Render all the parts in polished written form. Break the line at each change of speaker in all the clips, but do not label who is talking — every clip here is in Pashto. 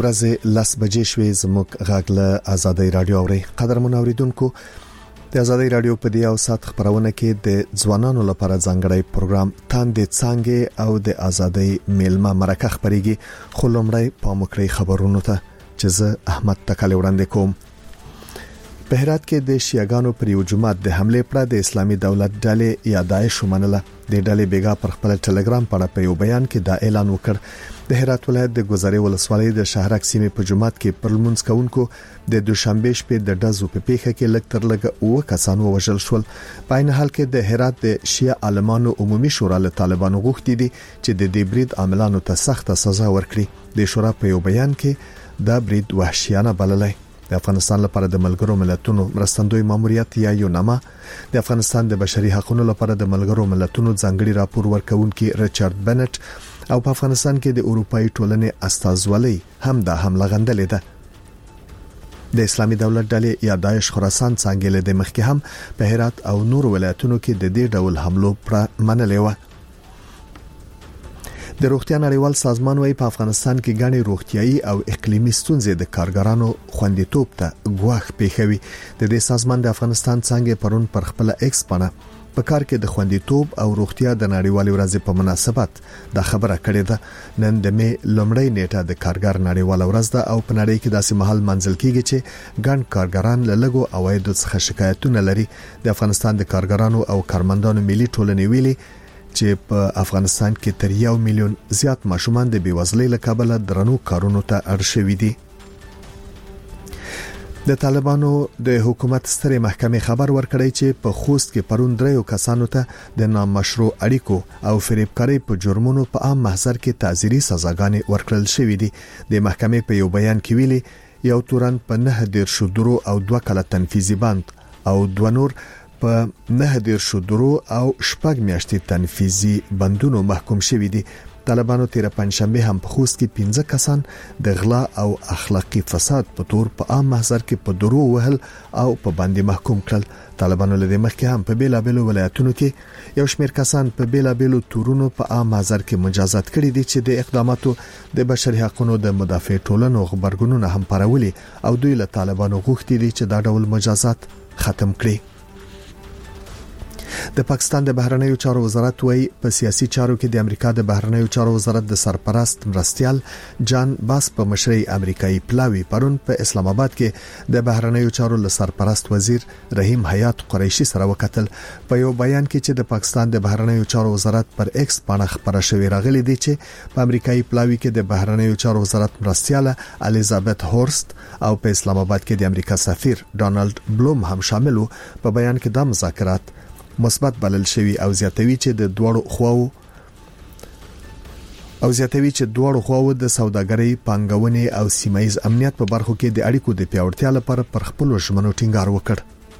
ورځې 10 بجې شوې زموږ غاګله آزادۍ رادیو اوري قدرمن اوریدونکو د آزادۍ رادیو په دی او سات خبرونه کې د ځوانانو لپاره ځانګړی پروګرام تاندې څنګه او د آزادۍ میلمه مرکه خبريږي خلومړی پامکړی خبرونو ته چې زه احمد تکل وړاندې کوم په هرات کې د شیعاګانو پر یو جماعت د حمله پر د اسلامي دولت ډلې یا داعش ومنله د ډلې بیګا پر خپل ټلګرام په یو بیان کې دا اعلان وکړ د هرات ولایت د گذرې ولسوالۍ د شهرک سیمې په جماعت کې پر لمونځ کوونکو د دوشنبه شپې د دزو په پیښه کې لکتر لګ او کسانو وژل شول په عین حال کې د هرات د شیعه عالمانو عمومي شورا له طالبانو غوښتي دي چې د دې برید عاملانو ته سخت سزا ورکړي د شورا په یو بیان کې دا برید وحشیانه بللی د افغانستان لپاره د ملګرو ملتونو مرستندوی ماموریت یا یوناما د افغانستان د بشري حقوقو لپاره د ملګرو ملتونو ځانګړي راپور ورکونکي ریچارډ بنټ او په افغانستان کې د اروپאי ټولنې استازولۍ هم د حمله غندلې ده د اسلامي دولت ډلې یا داعش خراسان څنګه له د مخکې هم په هرات او نور ولایتونو کې د دې ډول حملو پر منلې و د روغتیا نړیوال سازمان وايي په افغانستان کې غاڼې روغتيایي او اقلیمي ستونزې د کارګرانو خوندیتوب ته ګواښ پیښوي د دې سازمان د افغانستان څنګه پرون پر خپل ایکس باندې په کار کې د خوندیتوب او روغتیا د نړیوالې ورځې په مناسبت دا خبره کړې ده نن د می لومړی نیټه د کارګر نړیواله ورځ ده او په نړۍ کې داسې محل منځل کیږي چې ګڼ کارګران له لګو عوایدو څخه شکایتونه لري د افغانستان د کارګرانو او کارمندانو ملي ټولنې ویلي چې په افغانستان کې تر 1 میلیون زیات ماشومان د بیوزلۍ له کبله درنو کارونو ته اړ شوي دي د طالبانو د حکومت ستره محکمې خبر ورکړی چې په خوست کې پرون دریو کسانو ته د نامشروع اړیکو او فریبکاری په جرمونو په عام محضر کې تعزیري سزاګانې ورکړل شوې دي د محکمې په یو بیان کې ویلي یو تورن په 9 شودرو او 2 کاله تنفيذي بند او 2 نور په 9 شودرو او شپږ میاشتې تنفيذي بندونو محکوم شوي دي طالبانو تیر پنځشنبه هم په خوست کې 15 کسان د غلا او اخلاقی فساد په تور په عام محضر کې په درو وهل او په باندې محکوم کړل طالبانو له مخکې هم په بیلابېلو ولایتونو کې یو شمېر کسان په بیلابېلو تورونو په عام محضر کې مجازات کړي دي چې د اقداماتو د بشري حقوقو د مدافع ټولنو خبرګونونه هم پرولي او دوی له طالبانو غوښتي دي چې دا ډول مجازات ختم کړي د پاکستان د بهرنیو چارو وزارت وايي په سیاسي چارو کې د امریکا د بهرنیو چارو وزارت د سرپرست مرستيال جان باس په مشرۍ امریکایي پلاوی پرون په اسلام آباد کې د بهرنیو چارو له سرپرست وزیر رحیم حیات قریشي سره وکتل په یو بیان کې چې د پاکستان د بهرنیو چارو وزارت پر ایکس باندې خبره شوې راغلي دي چې په امریکایي پلاوی کې د بهرنیو چارو وزارت مرستيال الیزابت هورست او په اسلام آباد کې د امریکا سفیر ډانلډ بلوم هم شامل وو په بیان کې د مذاکرات مثبت بلل شوی او زیاتوي چې د دوړو خواو د سوداګرۍ پانګونې او سیمایي امنیت په برخو کې د اړیکو د پیاوړتیا لپاره پر خپل ژمنو ټینګار وکړ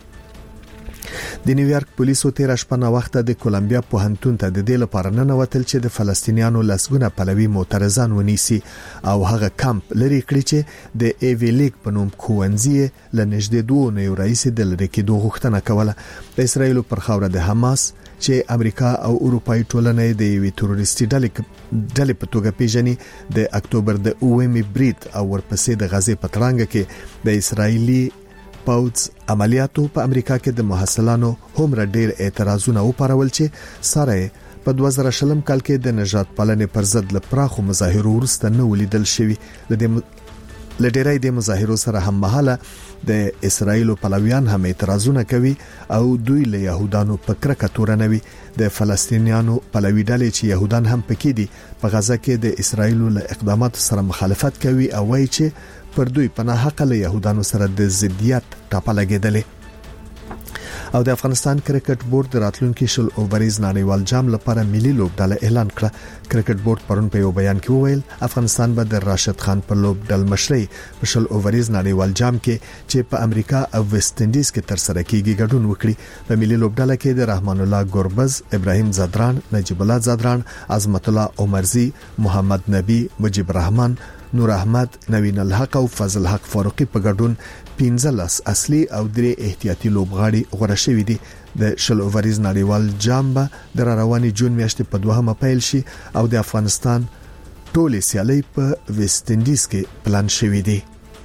د نیویارک پولیسو تیر شپه وخت د کولمبیا پوهنتون ته د دې لپاره نه وتل چې د فلسطینیانو لسګونه پلوي معترضان ونیسي او هغه کمپ لري کړی چې د ایوی لیګ په نوم کوونځي لنږدې دوه نو رئیس د لری کې دوه غوښتنه کوله د اسرایل پر خاوره د حماس چې امریکا او اروپאי ټولنې د یوې تروریستي ډلې په توګه پیژني د اکتوبر د 9 برید او ورپسې د غزې په ترانګ کې د اسرایلی پاوز عملیاتو په امریکا کې د محصلانو هم ډېر اعتراضونه وپارول چې سره په 2000 کال کې د نجات پالنې پر ضد لپاره مظاهرو ورسته نه ولیدل شوی لډیرای د مظاهرو سره هم مهاله د اسرایل پلویان هم اعتراضونه کوي او دوی له يهودانو په کرکه تورنوي د فلسطینیانو پلوی ډلې چې يهودان هم پکې دي په غزه کې د اسرایل له اقداماتو سره مخالفت کوي او وایي چې پر دوی پناه حق له يهودانو سره د ضدیت ټاپه لګیدلې او د افغانستان کرکټ بورډ د راتلونکي شل اووریز نړیوال جام لپاره ملي لوبډله اعلان کړه کرکټ بورډ پرون په یو بیان کې وویل افغانستان به د راشد خان پر لوبډل مشرۍ په شل اووریز نړیوال جام کې چې په امریکا او ویسټ انډیز کې تر سره کیږي ګډون وکړي په ملي لوبډله کې د رحمان الله ګوربز ابراهیم زادران نجیب الله زادران عظمت الله عمرزي محمد نبی مجيب الرحمن نور احمد نوین الحق او فضل حق فاروقي په ګډون 15 اصلي او 3 احتیاطي لوبغاړي غوړه شوې دي د شل اووریز نړیوال جام به د رواني جون میاشتې په 2 پیل شي او د افغانستان ټولې سیالۍ په ویسټ انډیز کې پلان شوې دي.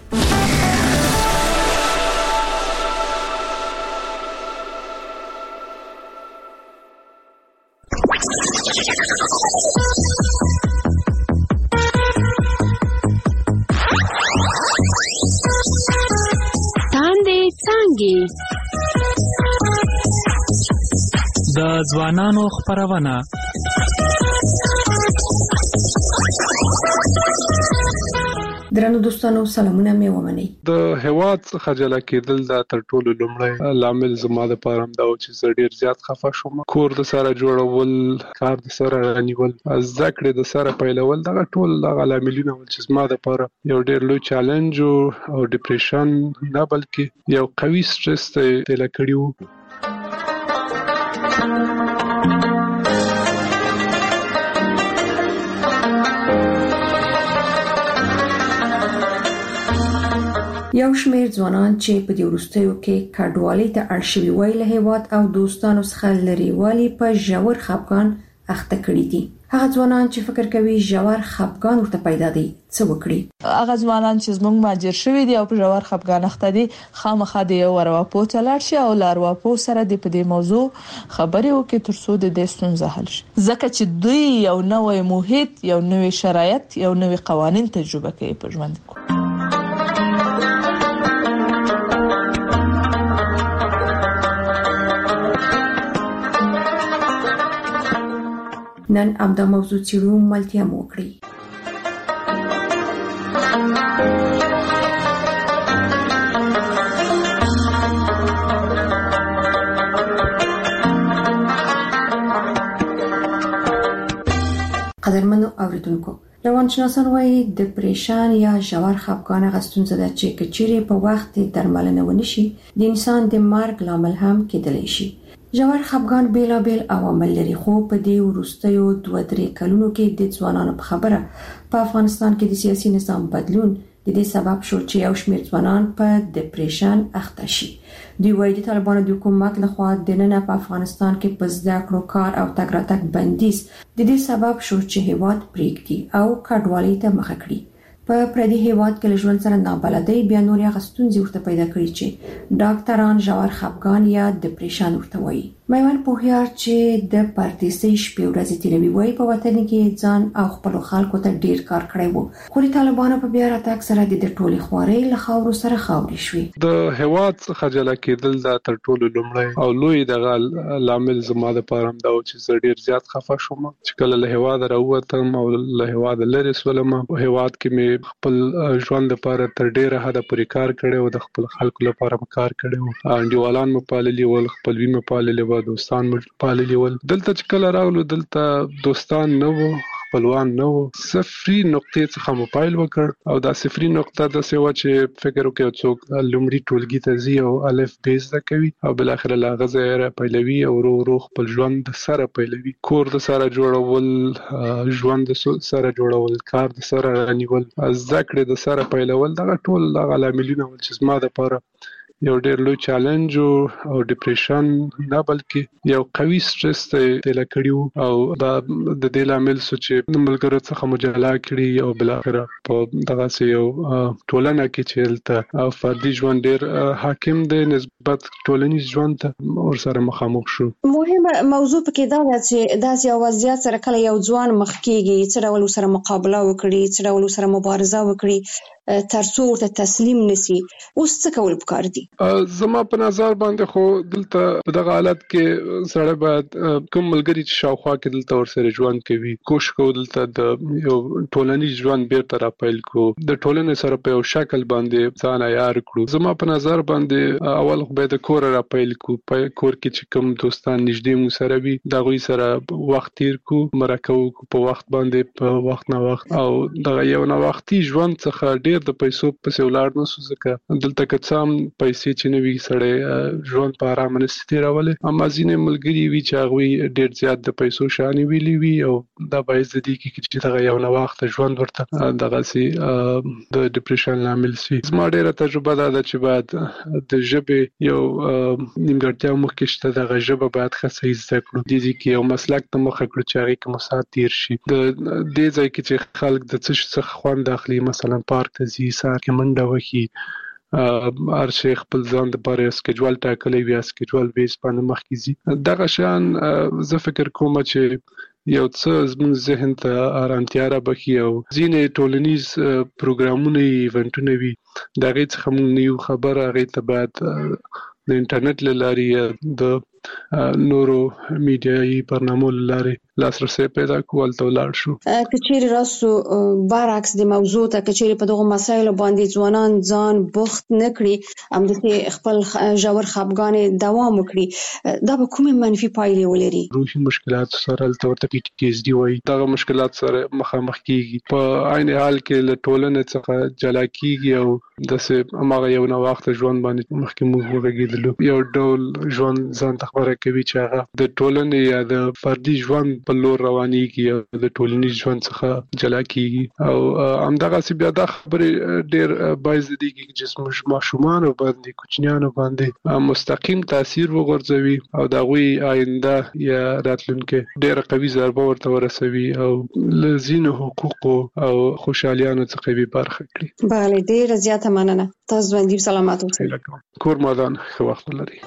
د ځوانانو خبرونه
درنو دوستانو سلامونه مې ومنئ.
د هواد څخه جلا کېدل دا تر ټولو لومړی لامل زما د پاره دا چې زه ډیر زیات خفه شوم. کور د سره جوړول، کار د سره رانیول، ذکر د سره پیلول، دا ټول د لاملونه ول چې زما د پاره یو ډیر لوی چیلنج او ډیپریشن نه بلکې یو قوي سټرس ته تل کړیو.
یو شمېر ځوانان چې په دې وروستیو کې کډوالۍ ته اړ شوي وای له هیواد او دوستانو څخه لرې والی په ژور خفګان اخته کړي دي. هغه ځوانان چې فکر کوي ژور خفګان ورته پیدا دی څه وکړي؟
هغه ځوانان چې زموږ ماجر شوي دي او په ژور خفګان اخته دي خامخا د یو ارواپوه ته لاړ شي او ارواپوه سره د په دې موضوع خبرې وکړي ترڅو د دې ستونزه حل شي، ځکه چې دوی یو نوې محیط، یو نوې شرایط، یو نوې قوانین تجربه کوي په ژوند کې.
نن امدا موضوع چیرو ملتیا موکړي. قدرمنو اوریدونکو، روانشناسان وايي ډیپریشن یا ژور خفګان هغه ستونزه ده چې کچېرې په وخت درملنه ونشي د انسان د مرګ لامل هم کېدلی شي. ژور خفګان بیلابیل عوامل لري، خو په دې وروستیو 2-3 کلونو کې د ځوانانو په خبره په افغانستان کې د سیاسي نظام بدلون د دې سبب شو چې یو شمېر ځوانان په ډیپریشن اخته شي. دوی وايي د طالبانو د حکومت لخوا د نن په افغانستان کې په زده کړو، کار او تګ راتګ بندیز د دې سبب شو چې هیواد پریږدي او کډوالۍ ته مخه کړي. په پردي هیواد کې له ژوند سره نابلدۍ بیا نور هغه ستونزې ورته پیدا کړي چې ډاکټران ژور خفګان یا ډیپریشن ورته وایي. میوان پوهیار چې د پردیسۍ شپې ورځې تیروي وایي په وطن کې ځان او خپل خلکو ته ډیر کار کړی وو، خو د طالبانو په بیا راتګ سره د ټولې خوارۍ له خاورو سره خاورې شوې.
د هواد څخه جلا کېدل دا تر ټولو لومړی او لوی دغه لامل زما د پاره دا چې زه ډیر زیات خفه شوم چې کله له هواد راووتم او له هواد لرې سولم. په هواد کې مې خپل ژوند لپاره تر ډیره حد پورې کار کړی او د خپل خلکو لپاره کار کړی او انډیوالان مې پاللي ول، خپلوي مې پاللي ول، دوستان مې پاللي ول. دلته چې کله راغلو دلته دوستان نه وو، خپلوان نه وو. صفري نقطې څخه موبایل وکړ او دا صفري نقطه د سیوا چې فکر وکړ څوک لومړی ټولګي ته ځي او الف بیس د کوي او بل اخر لا غزه پیلوي او ورو خپل ژوند د سره پیلوي. کور د سره جوړول، ژوند د سره جوړول، کار د سره رانیول، ذکر د سره پیلول، دا ټول د لاملونه ول چې زما د پاره یو ډیر لوی چیلنج او ډیپریشن نه بلکې یو قوي سټرس ته تل کړیو او دا د دې لامل چې ملګرو څخه مجاله کړی او بل اخر په دغه یو ټولنه کې چې فردي ژوند ډیر حاکم دی نسبت ټولنیز ژوند ته ور سره مخامخ شو.
مهمه موضوع پکې دا ده چې داسې یو وضعیت سره کله یو ځوان مخ کېږي څه ډول سره مقابله وکړي، څه ډول سره مبارزه وکړي ترڅو ورته تسلیم نشي. اوس څه کول پکار دي؟
زما په نظر باندې خو دلته په دغه حالت کې سره باید کوم ملګری چې شاوخوا کې دلته ور سره ژوند کوي کوشش کوي دلته د یو ټولنیز ژوند بیرته راپیل کو، د ټولنې سره په یو شکل باندې ځان عیار کړو. زما په نظر باندې اول خو به د کور راپیل کو، په کور کې چې کوم دوستان نږدې مو سره وي دا غوي سره وخت تیر کو، مرکه کو په وخت باندې په وخت نه وخت او دغه یو نه وختي ژوند څخه ډیر ډیر د پیسو په سیولار نو ځکه دلته کڅام پیسې چې نوي سړی ژوند په آرام نشي راولې اما ځینې ملګری وی چې هغه ډیر زیات د پیسو شانې ویلي وی او دا باعث دي چې دا یو نو وخت ژوند ورته دغه سي د ډیپریشن لامل شي. زما ډیره تجربه ده چې بعد د ژبې یو نیمګړتیا مخکې شته د ژبه باید ښه صحیح زده کړو د دې کې یو مسلک ته مخه کړو چې هغه کوم سات تیر شي د دې ځای کې چې خلک د څه خوند داخلي مثلا پارک ته ځي سار کې منډه وکړي هر شیخ خپل ځان د پاره سکیجوال ټاکلې وي سکیجوال بیس باندې مخکې زی دغه شان زه فکر کوم چې یو څه زموږ ذهن ته آرامتیا را بخي او ځینې ټولنیز پروګرامونه ایونټونه وي دا غي څخه موږ نیو خبر هغه ته بعد د انټرنیټ لاري د نورو میډیایي برنامو لاري لاسرسي پیدا کول ته لاړ شو.
کچېری راسو برعکس د موضوع ته کچېری په دغه مسایلو باندې ځوانان ځان بوخت نکړي هم د خپل ژور خپګان دوام وکړي دا به کومه منفي پایلې ولري.
روحي مشکلات سره ورته PTSD وایي دا مشکلات سره مخامخ کیږي په عین حال کې له ټولنې څخه جلا کیږي او دسه هغه یو نو وخت ژوند باندې مخکې موږ وګړي یو ډول ژوند ځان خبره کوي چې هغه د ټولنې یا د فردي ژوند په لور روانيږي او د ټولنیز ژوند څخه جلا کیږي او همدغه سی بیا د خبرې ډېر باعث دي چې موږ ماشومان باندې کوچنیانو باندې مستقیم تاثیر وغورځوي او دا غوي آینده یا راتلونکي ډېر قوي ضربه ورته ورسوي او لزینه حقوق او خوشالیانو څخه به برخه کړي.
بله ډېر زیاته مننه تاسو باندې سلامات اوسئ.
کور مادان ښه وخت لري.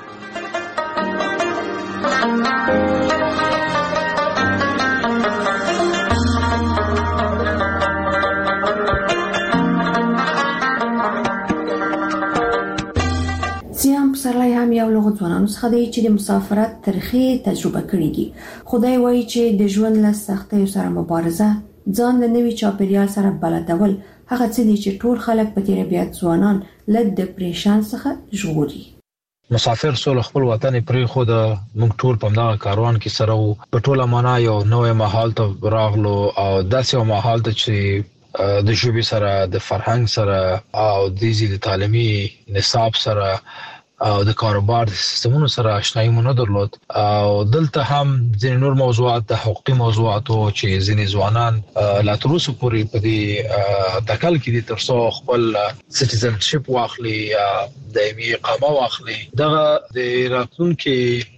سیام پسرلی هم یو له ځوانانو څخه دی چې د مسافرت ترخی تجربه کړې دي. خدای وایي چې د ژوند له سختیو سره مبارزه ځان له نوي چاپیریال سره بلدول هغه څه دي چې ټول خلک په تیر بیا ځوانان له ډیپریشن څخه ژغوري.
مسافر سول خپل وطن پرې خو د موږ ټول په دغه کاروان کې سره وو په ټوله معنا یو نوې ماحول ته راغلو او داسې یو ماحول ته چې د ژبې سره د فرهنګ سره او د تعلیمي نصاب سره او د کاروبار سیستمونو سره آشنایی مونږ درلود او دلته هم ځینې نور موضوعات د حقوقي موضوعات او چې ځینې ځوانان لا تر اوسه پورې په دې تکل کې دي ترڅو خپل سټیزنشپ واخلي یا دایمي اقامه واخلي دغه د راتلونکي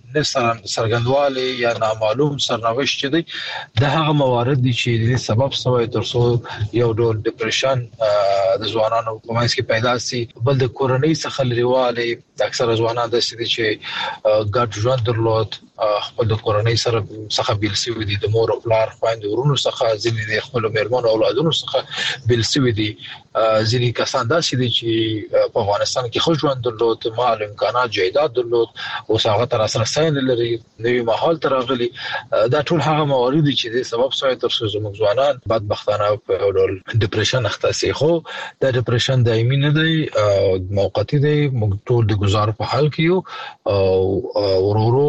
سرګندوالي یا نامعلوم سرنوشت چې دی د هغه موارد دي چې د سبب سوی ترڅو یو ډول ډیپریشن د ځوانانو په منځ کې پیدا سي بل د کورنۍ څخه لريواله د اکثره ځوانان د سړي چې ګډ ژوند درلود خپل د کورنۍ سره څخه بیل سوي دي د مور او پلار خويند ورونو څخه ځینې د خپل میرمن او اولادونو څخه بیل سوي دي ځینې کسان داسې دي چې په افغانستان کې خو ژوند درلود مال امکانات جایداد درلود او هغه تر سره سین لري نوې ماحول ترغلي دا ټول هغه موارد چې د سبب سوی ترڅو زموږ ځوانان بدبختانه په ډول ډیپریشن اخته سي خو دا ډیپریشن دایمي نه دی موقتی دی موږ ټول د گزار په حال کې یو او ورورو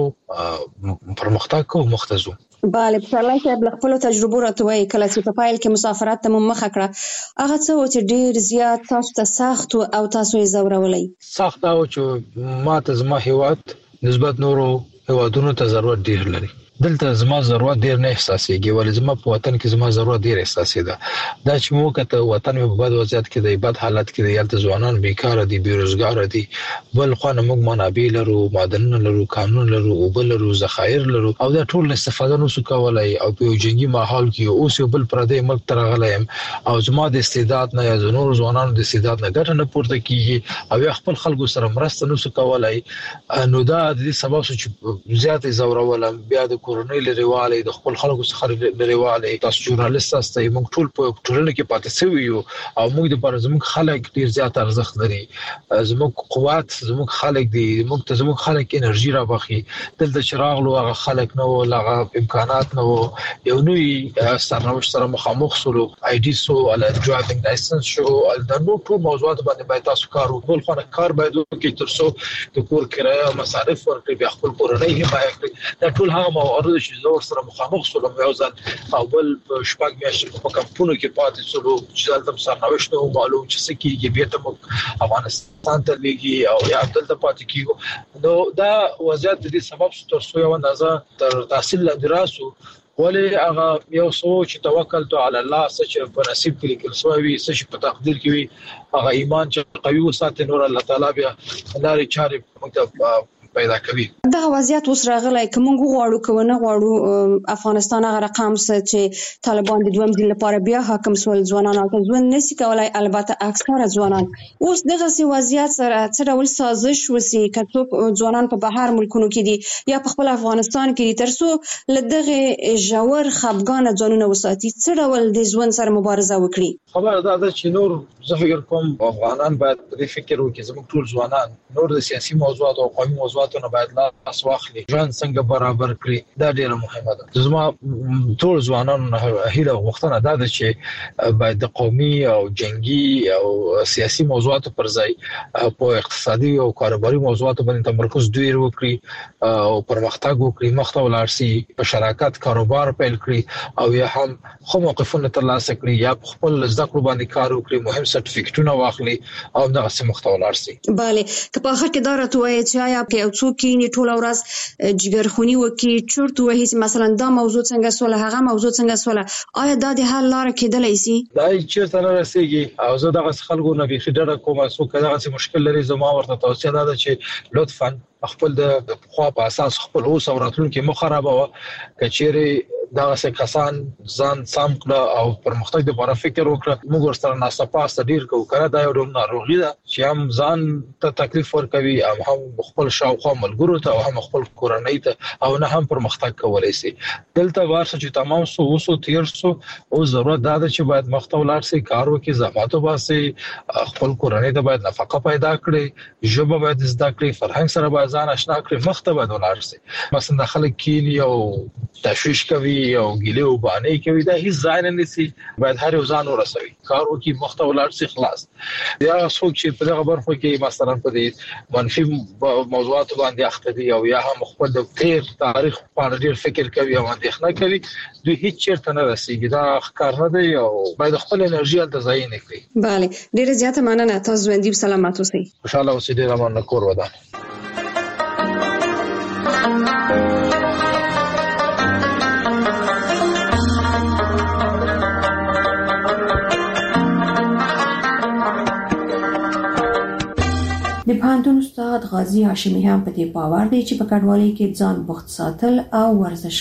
پرمختګ کوو مختزو.
بله پسرلی صاحب له خپلو تجربو راته وایي کله چې په پیل کې مسافرت ته مو مخه کړه هغه څه و چې ډېر زیات تاسو ته سخت او تاسو یې ځورولی؟
سخت او چې ما ته زما هیواد نسبت نورو هیوادونو ته ضرورت ډېر لري دلته زما ضرورت ډیر نه احساسېږي ولې زما په وطن کې زما ضرورت ډیر احساسېده دا چې مو کته وطن په بد وضعیت کې دی بد حالت کې دی یالته ځوانان بیکاره دي بیروزګار دي بل خو نه موږ منابع لرو معدنونه لرو قانون لرو او بل لرو ذخایر لرو او دا ټول استفاده نو سو کولای او په جنگي ماحول کې اوس یو بل پردی ملک ترغلایم او زما د استعداد نه یا زنور ځوانانو د استعداد نه ګټه نه پورته کیږي او خپل خلکو سره مرسته نو سو کولای نو دا د سبب چې زیات زورولم بیا د کورنۍ لريواله د خپل خلکو څخه لريواله تاسو ژورنالیست تاسو موږ ټول په ټولنه کې پاتې شوی یو او موږ د پر زموږ خلک ډیر زیات ارزښت لري زموږ قوت زموږ خلک دي موږ ته زموږ خلک انرژي را بخي دلته چراغلو هغه خلک نو هغه امکانات نو یو نوې سرنوشت سره مخامخ سلو اي ډي سو ال ډرایوینګ لایسنس شو د نو ټول موضوعات باندې باید تاسو کار وکړئ خو کار باید وکړئ ترڅو د کور کرایه مصارف ورکړي بیا خپل کورنۍ حمایت کړي دا ټول هغه مارو چې زور سره مخامخ سولم یو ځل او بل شپږ میاشتې په کمپونو کې پاتې سولو چې دلته سرنوشت نو معلوم چې سکیږي بیا ته افغانستان ته لګي او یا دلته پاتې کیږي نو دا وضعیت د دې سبب تر څو یو اندازه تر تحصیل لدراسو ولی هغه یو سوچ توکل تو علی الله چې په نصیب کې لیکل سوی چې په تقدیر کې وي هغه ایمان چې قوي وساتي نور الله تعالی بیا لارې چارې موږ پیدا کوي.
دا وضعیت اوس راغلی کوم غواړو کوونه غواړو افغانستان هغه رقم چې طالبان د دویم ځل لپاره بیا حاکم سول ځوانان او ځوان نسی کولای البته اکثره ځوانان اوس دغه سي وضعیت سره څه ډول سازش وسی کڅوک ځوانان په بهر ملکونو کې دي یا په خپل افغانستان کې دي ترڅو لدغه جوړ خپګان ځانونه وساتي څه ډول د ځوان سره مبارزه وکړي.
خبر دا چې نور زه فکر کوم افغانان باید په دې فکر وکړي زموږ ټول ځوانان نور د سیاسي موضوعات او قومي موضوعات نه باید لاس واخلي ځان څنګه برابر کړي دا ډیره مهمه ده. زما ټول ځوانانو هیله غوښتنه ده چې باید د قومي او جنگي او سیاسي موضوعات پر ځای په اقتصادي او کاروباري موضوعات باندې تمرکز ډیر وکړي او پرمختګ وکړي مخته ولاړ شي په شراکت کاروبار پیل کړي او یا هم خو موقفونه ترلاسه کړي یا خپل زده کړو باندې کار وکړي مهم سرټیفیکټونه واخلي او دغه څه مخته ولاړ شي.
bale که په اخر کې دا راټوي چې آیا په څوک کې ټول ورځ جګرخونی وکي چورت وهي مثلا دا موضوع څنګه سول هغه موضوع څنګه سول آیا دا د حل لار کېدلای شي؟
دا چې تر رسیدي او زه دغه خلکو نه به خډره کوم څوک دغه مشکل لري زما ورته توصیه ده چې لطفا خپل د خو په اساس خپل اوس او راتلونکي مخربه کچېری دا څه کسان ځان سم کړه او پرمختګ لپاره فکر وکړه موږ سره ناسپاسته ډیر کوو کړه دا یو ډول ناروغي ده چې هم ځان ته تکلیف ورکوي او هم خپل شاوخوا ملګرو ته او هم خپل کورنۍ ته او نه هم پرمختګ کولای شي. دلته ورسره چې تمام سو تیر سو او ضرورت ده چې باید مخته ولاړ شي کار وکړي زحمت وباسي خپل کورنۍ ته باید نفقه پیدا کړي ژبه باید زده کړي فرهنګ سره باید ځان آشنا کړي مخته باید ولاړ شي. مثلا خلک کینی او تشویش کوي او ګیله او باندې کوي دا هیڅ ځای نه نسی باید هر یو ځان ورسوي کار وکي مخته ولاړ شي خلاص. یا څوک چې په دغه برخه کې مثلا په دې منفي موضوعات باندې اخته دي او یا هم خپل د تیر تاریخ په اړه ډیر فکر کوي او اندېښنه کوي دوی هیڅ چیرته نه رسیږي دا ښکار نه دی او باید خپل انرژي د ځای نه کوي.
bale ډیره زیاته مننه تاسو باندې سلامات اوسئ.
خوشاله اوسئ ډیره مننه کور ودان.
د پوهنتون استاد غازي هاشمي هم په دې باور دی چې په کډوالۍ کې ځان بوخت ساتل او ورزش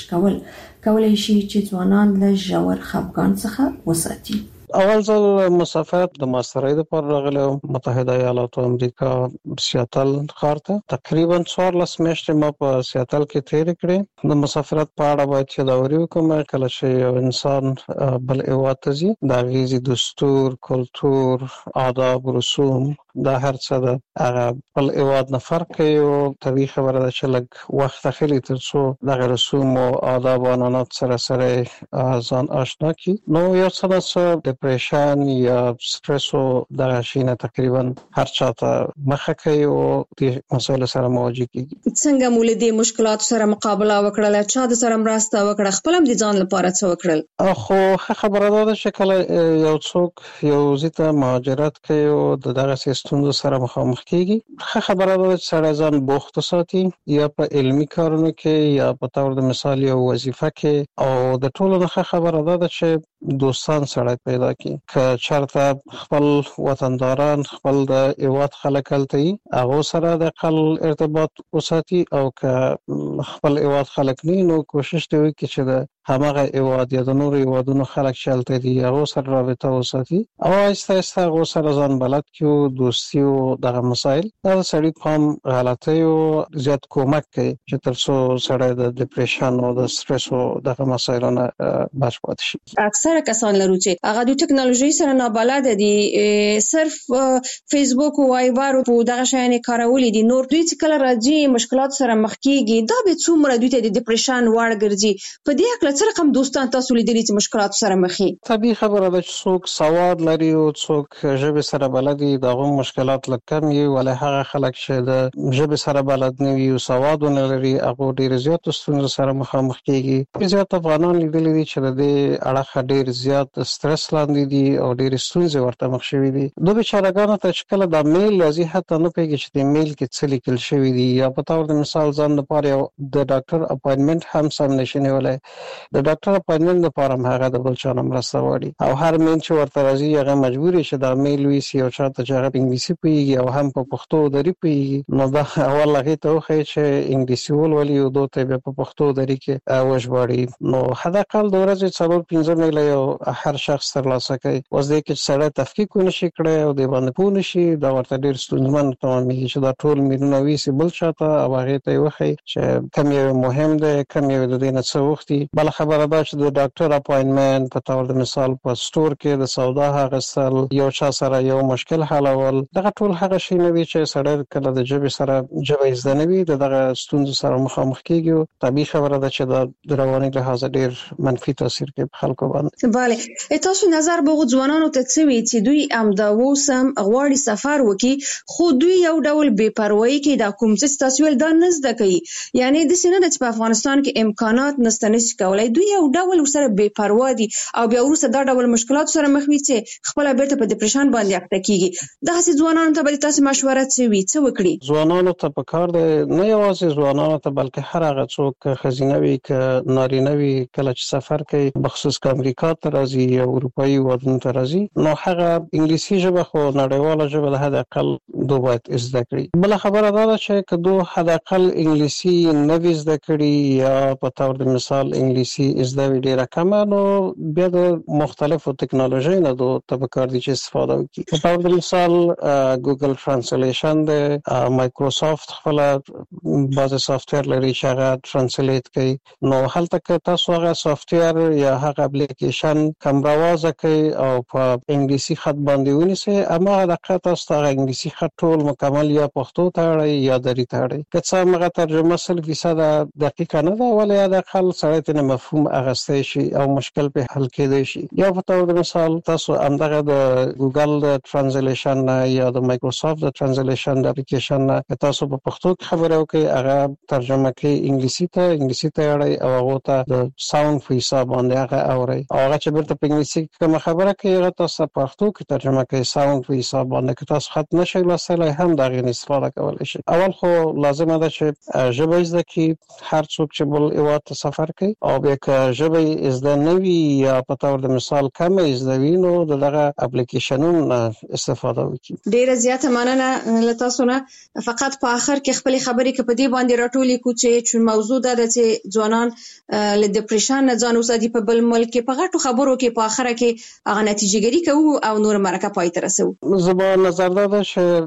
کولای شي چې ځوانان له ژور خپګان څخه وساتي.
اول ځل مسافرت د ماسترۍ لپاره راغلی متحده ایالاتو امریکا سیاتل ښار ته تقریبا 14 میاشتې ما په سیاتل کې تیر کړې. د مسافرت په اړه باید یادوري وکم کله چې یو انسان بل هیواد ته ځي د غیزي دستور کلتور آداب رسوم دا هر څه د هغه بل هیواد نه فرق کوي او طبیعي خبره ده چې لږ وخت اخلي تر څو د رسوم او آداب او عنعنات سره ځان آشنا کی. نو یو څه ډیپریشن یا سټرس او د شینه تقریبا هر چاته مخه کوي او د مسایل سره مواجه کیږي.
څنګه مول دې مشکلات سره مقابله وکړه چا د سره مرسته وکړه خپل هم د ځان لپاره څه وکړل؟
خو خبره ده چې کله یو څوک یو ځای مهاجرت کوي او دغه ستونزو سره مخامخ کیږي خبره ده چې سړی ځان بوخت ساتي یا په علمي کارونو کې یا په تور د مثال یو وظیفه کې او د ټولو نه خبره ده چې دوستان سره پیدا کی که چرته خپل وطنداران خپل د هیواد خلک التي هغه سره د خپل ارتباط وساتي او که خپل هیواد خلک نه نو کوشش کوي چې د همغه هیواد یا د نور هیوادونو خلک چلته دي هغه سره رابطه وساتي او آهسته هغه سره ځان بلد کیو دوستي او دغه مسائل دا سړی په غلطي او زیات کومک کوي چې تر څو سړی د ډیپریشن او د سټرس او دغه مسایلونو بچ پاتې شي.
اکثره کسان لرو چې هغه د ټکنالوژي سره نابلد دي صرف فیسبوک او وایبر او دغه شیان کارولې دي نور دوی چې کله راځي مشکلات سره مخ کیږي دا به څومره دوی ته د ډیپریشن وړ ګرځي په دې سره څه رقم دوستان تاسو لیدلي چې مشکلات سره مخ دي؟
طبيعي خبره ده چې څوک سواد لري او څوک ژبه سره بلد دي دغه مشکلات لکم یو ولې هغه خلک چې د ژبه سره بلد نه وي او سواد نه لري هغه ډیر زیات ستونزې سره مخامخ کیږي. زیات افغانان لیدلي دي چې د اړه ډیر زیات سترس لاندې دي او ډیر ستونزې ورته مخ شوي دي. دوی بیچارهګانو ته چې کله د میل لازم حتی نه پیږي چې د میل کې څه لیکل شوی دي یا په تور د مثال ځان لپاره د ډاکټر اپاینټمنټ هم سم نشي ولای د ډاکټر اپاینټمنټ لپاره هغه د بل چا نمبر سوالي او هر مین چې ورته راځي هغه مجبور شي د میل وی سی او چاته چې هغه انګلیسي پیږي او هم په پښتو دري پیږي نو دا اول هغه ته خو چې انګلیسي ولولي او دوی ته په پښتو دري کې وژباړي نو حدا کال د ورځې څلور 15 میل یو هر شخص ترلاسه کوي اوس د کې سره تفکیک ونشي کړي او د باندې پونه شي دا ورته ډیر ستونزمن تمامېږي چې دا ټول میلونه وی سی بل چاته او هغه ته وخی چې کوم یو مهم ده کوم یو د دینه څه وختي بل خبره ده چې د ډاکټر اپاینټمنټ په تور د مثال په سٹور کې د سودا هغه سل یو چا سره یو مشکل حلول دغه ټول هغه شی نه وی چې سره کله د جبه سره جبه زدنوي دغه ستونزې سره مخامخ کیږي طبيعي خبره ده چې د رواني لحاظ ډیر منفي تاثیر کوي په خلکو باندې.
bale تاسو نظر به ځوانانو ته څه وی چې دوی ام دا وسم غواړي سفر وکي خو دوی یو ډول بے پروايي کې د کوم څه تاسو ول دا نزد کوي یعنی د سینه د افغانستان کې امکانات نشته نشي کولای دوی یو ډول سره بے پروا دي او بیا ورسره دا ډول مشکلات سره مخ وي چې خپل بیرته په ډیپریشن باندې اخته کیږي دغه سي ځوانانو ته به تاسو مشوره څه وکړي؟
ځوانانو ته په کار دی نه یوازې ځوانانو ته بلکې هر هغه څوک خزینه وي ک نارینه وي کله چې سفر کوي بخصوص ک امریکا ته راځي یا اروپאי ودانو ته راځي نو هغه انګلیسي ژبه خو نړیواله ژبه ده حد اقل دوه باید زده کړي. بل خبره دا ده چې کدو حد اقل انګلیسي نه زده کړي یا په تور د مثال انګلیسي زده وي ډیره کم نو بیا د مختلفو ټکنالوژي نه دوه تبکار دي چې استفاده وکړي. په تور د مثال ګوګل ترانسلیشن د مایکروسافت خپل بعض سافټویر لري چې هغه ترانسلیټ کوي نو هلته که تاسو هغه سافټویر یا هغه اپلیکیشن کوم راوځه کوي او په انګلیسي خط باندې ونیسي اما دغه تاسو هغه انګلیسي خط ټول مکمل یا پښتو ته اړي یا دري ته اړي که څه هغه ترجمه 100% دقیقه نه ده ولې دا خل سره ته مفهوم اغسته شي او مشکل په حل کېدای شي یا په تور مثال تاسو اندغه د ګوګل د ترانسلیشن یا د مایکروسافت د ترانسلیشن د اپلیکیشن تاسو په پښتو کې خبرو کې هغه ترجمه کوي انګلیسي ته اړي او هغه ته د ساوند په حساب باندې هغه اوري او هغه چې برته په انګلیسي کې کوم خبره کوي هغه تاسو په پښتو کې ترجمه کوي ساوند په حساب باندې که تاسو خط نشئ لوستلای هم دا غي استفاده کولای شي. اول خو لازمه ده چې ژبه زده کی هر څوک چې بل ایوات سفر کوي او بیا که ژبه زده نوي یا په تور د مثال کم زده وینو دغه اپلیکیشنونو استفاده وکړي.
ډیره زیاته مننه له تاسو نه فقط په اخر کې خپل خبرې کې په دې باندې راټولې کو چې موضوع ده چې ځوانان له ډیپریشن نه ځان وساتي په بل ملک په غټو خبرو کې په اخر کې هغه نتیجهګری کوو او نور مرکه پای ته رسو.
زما نظر ده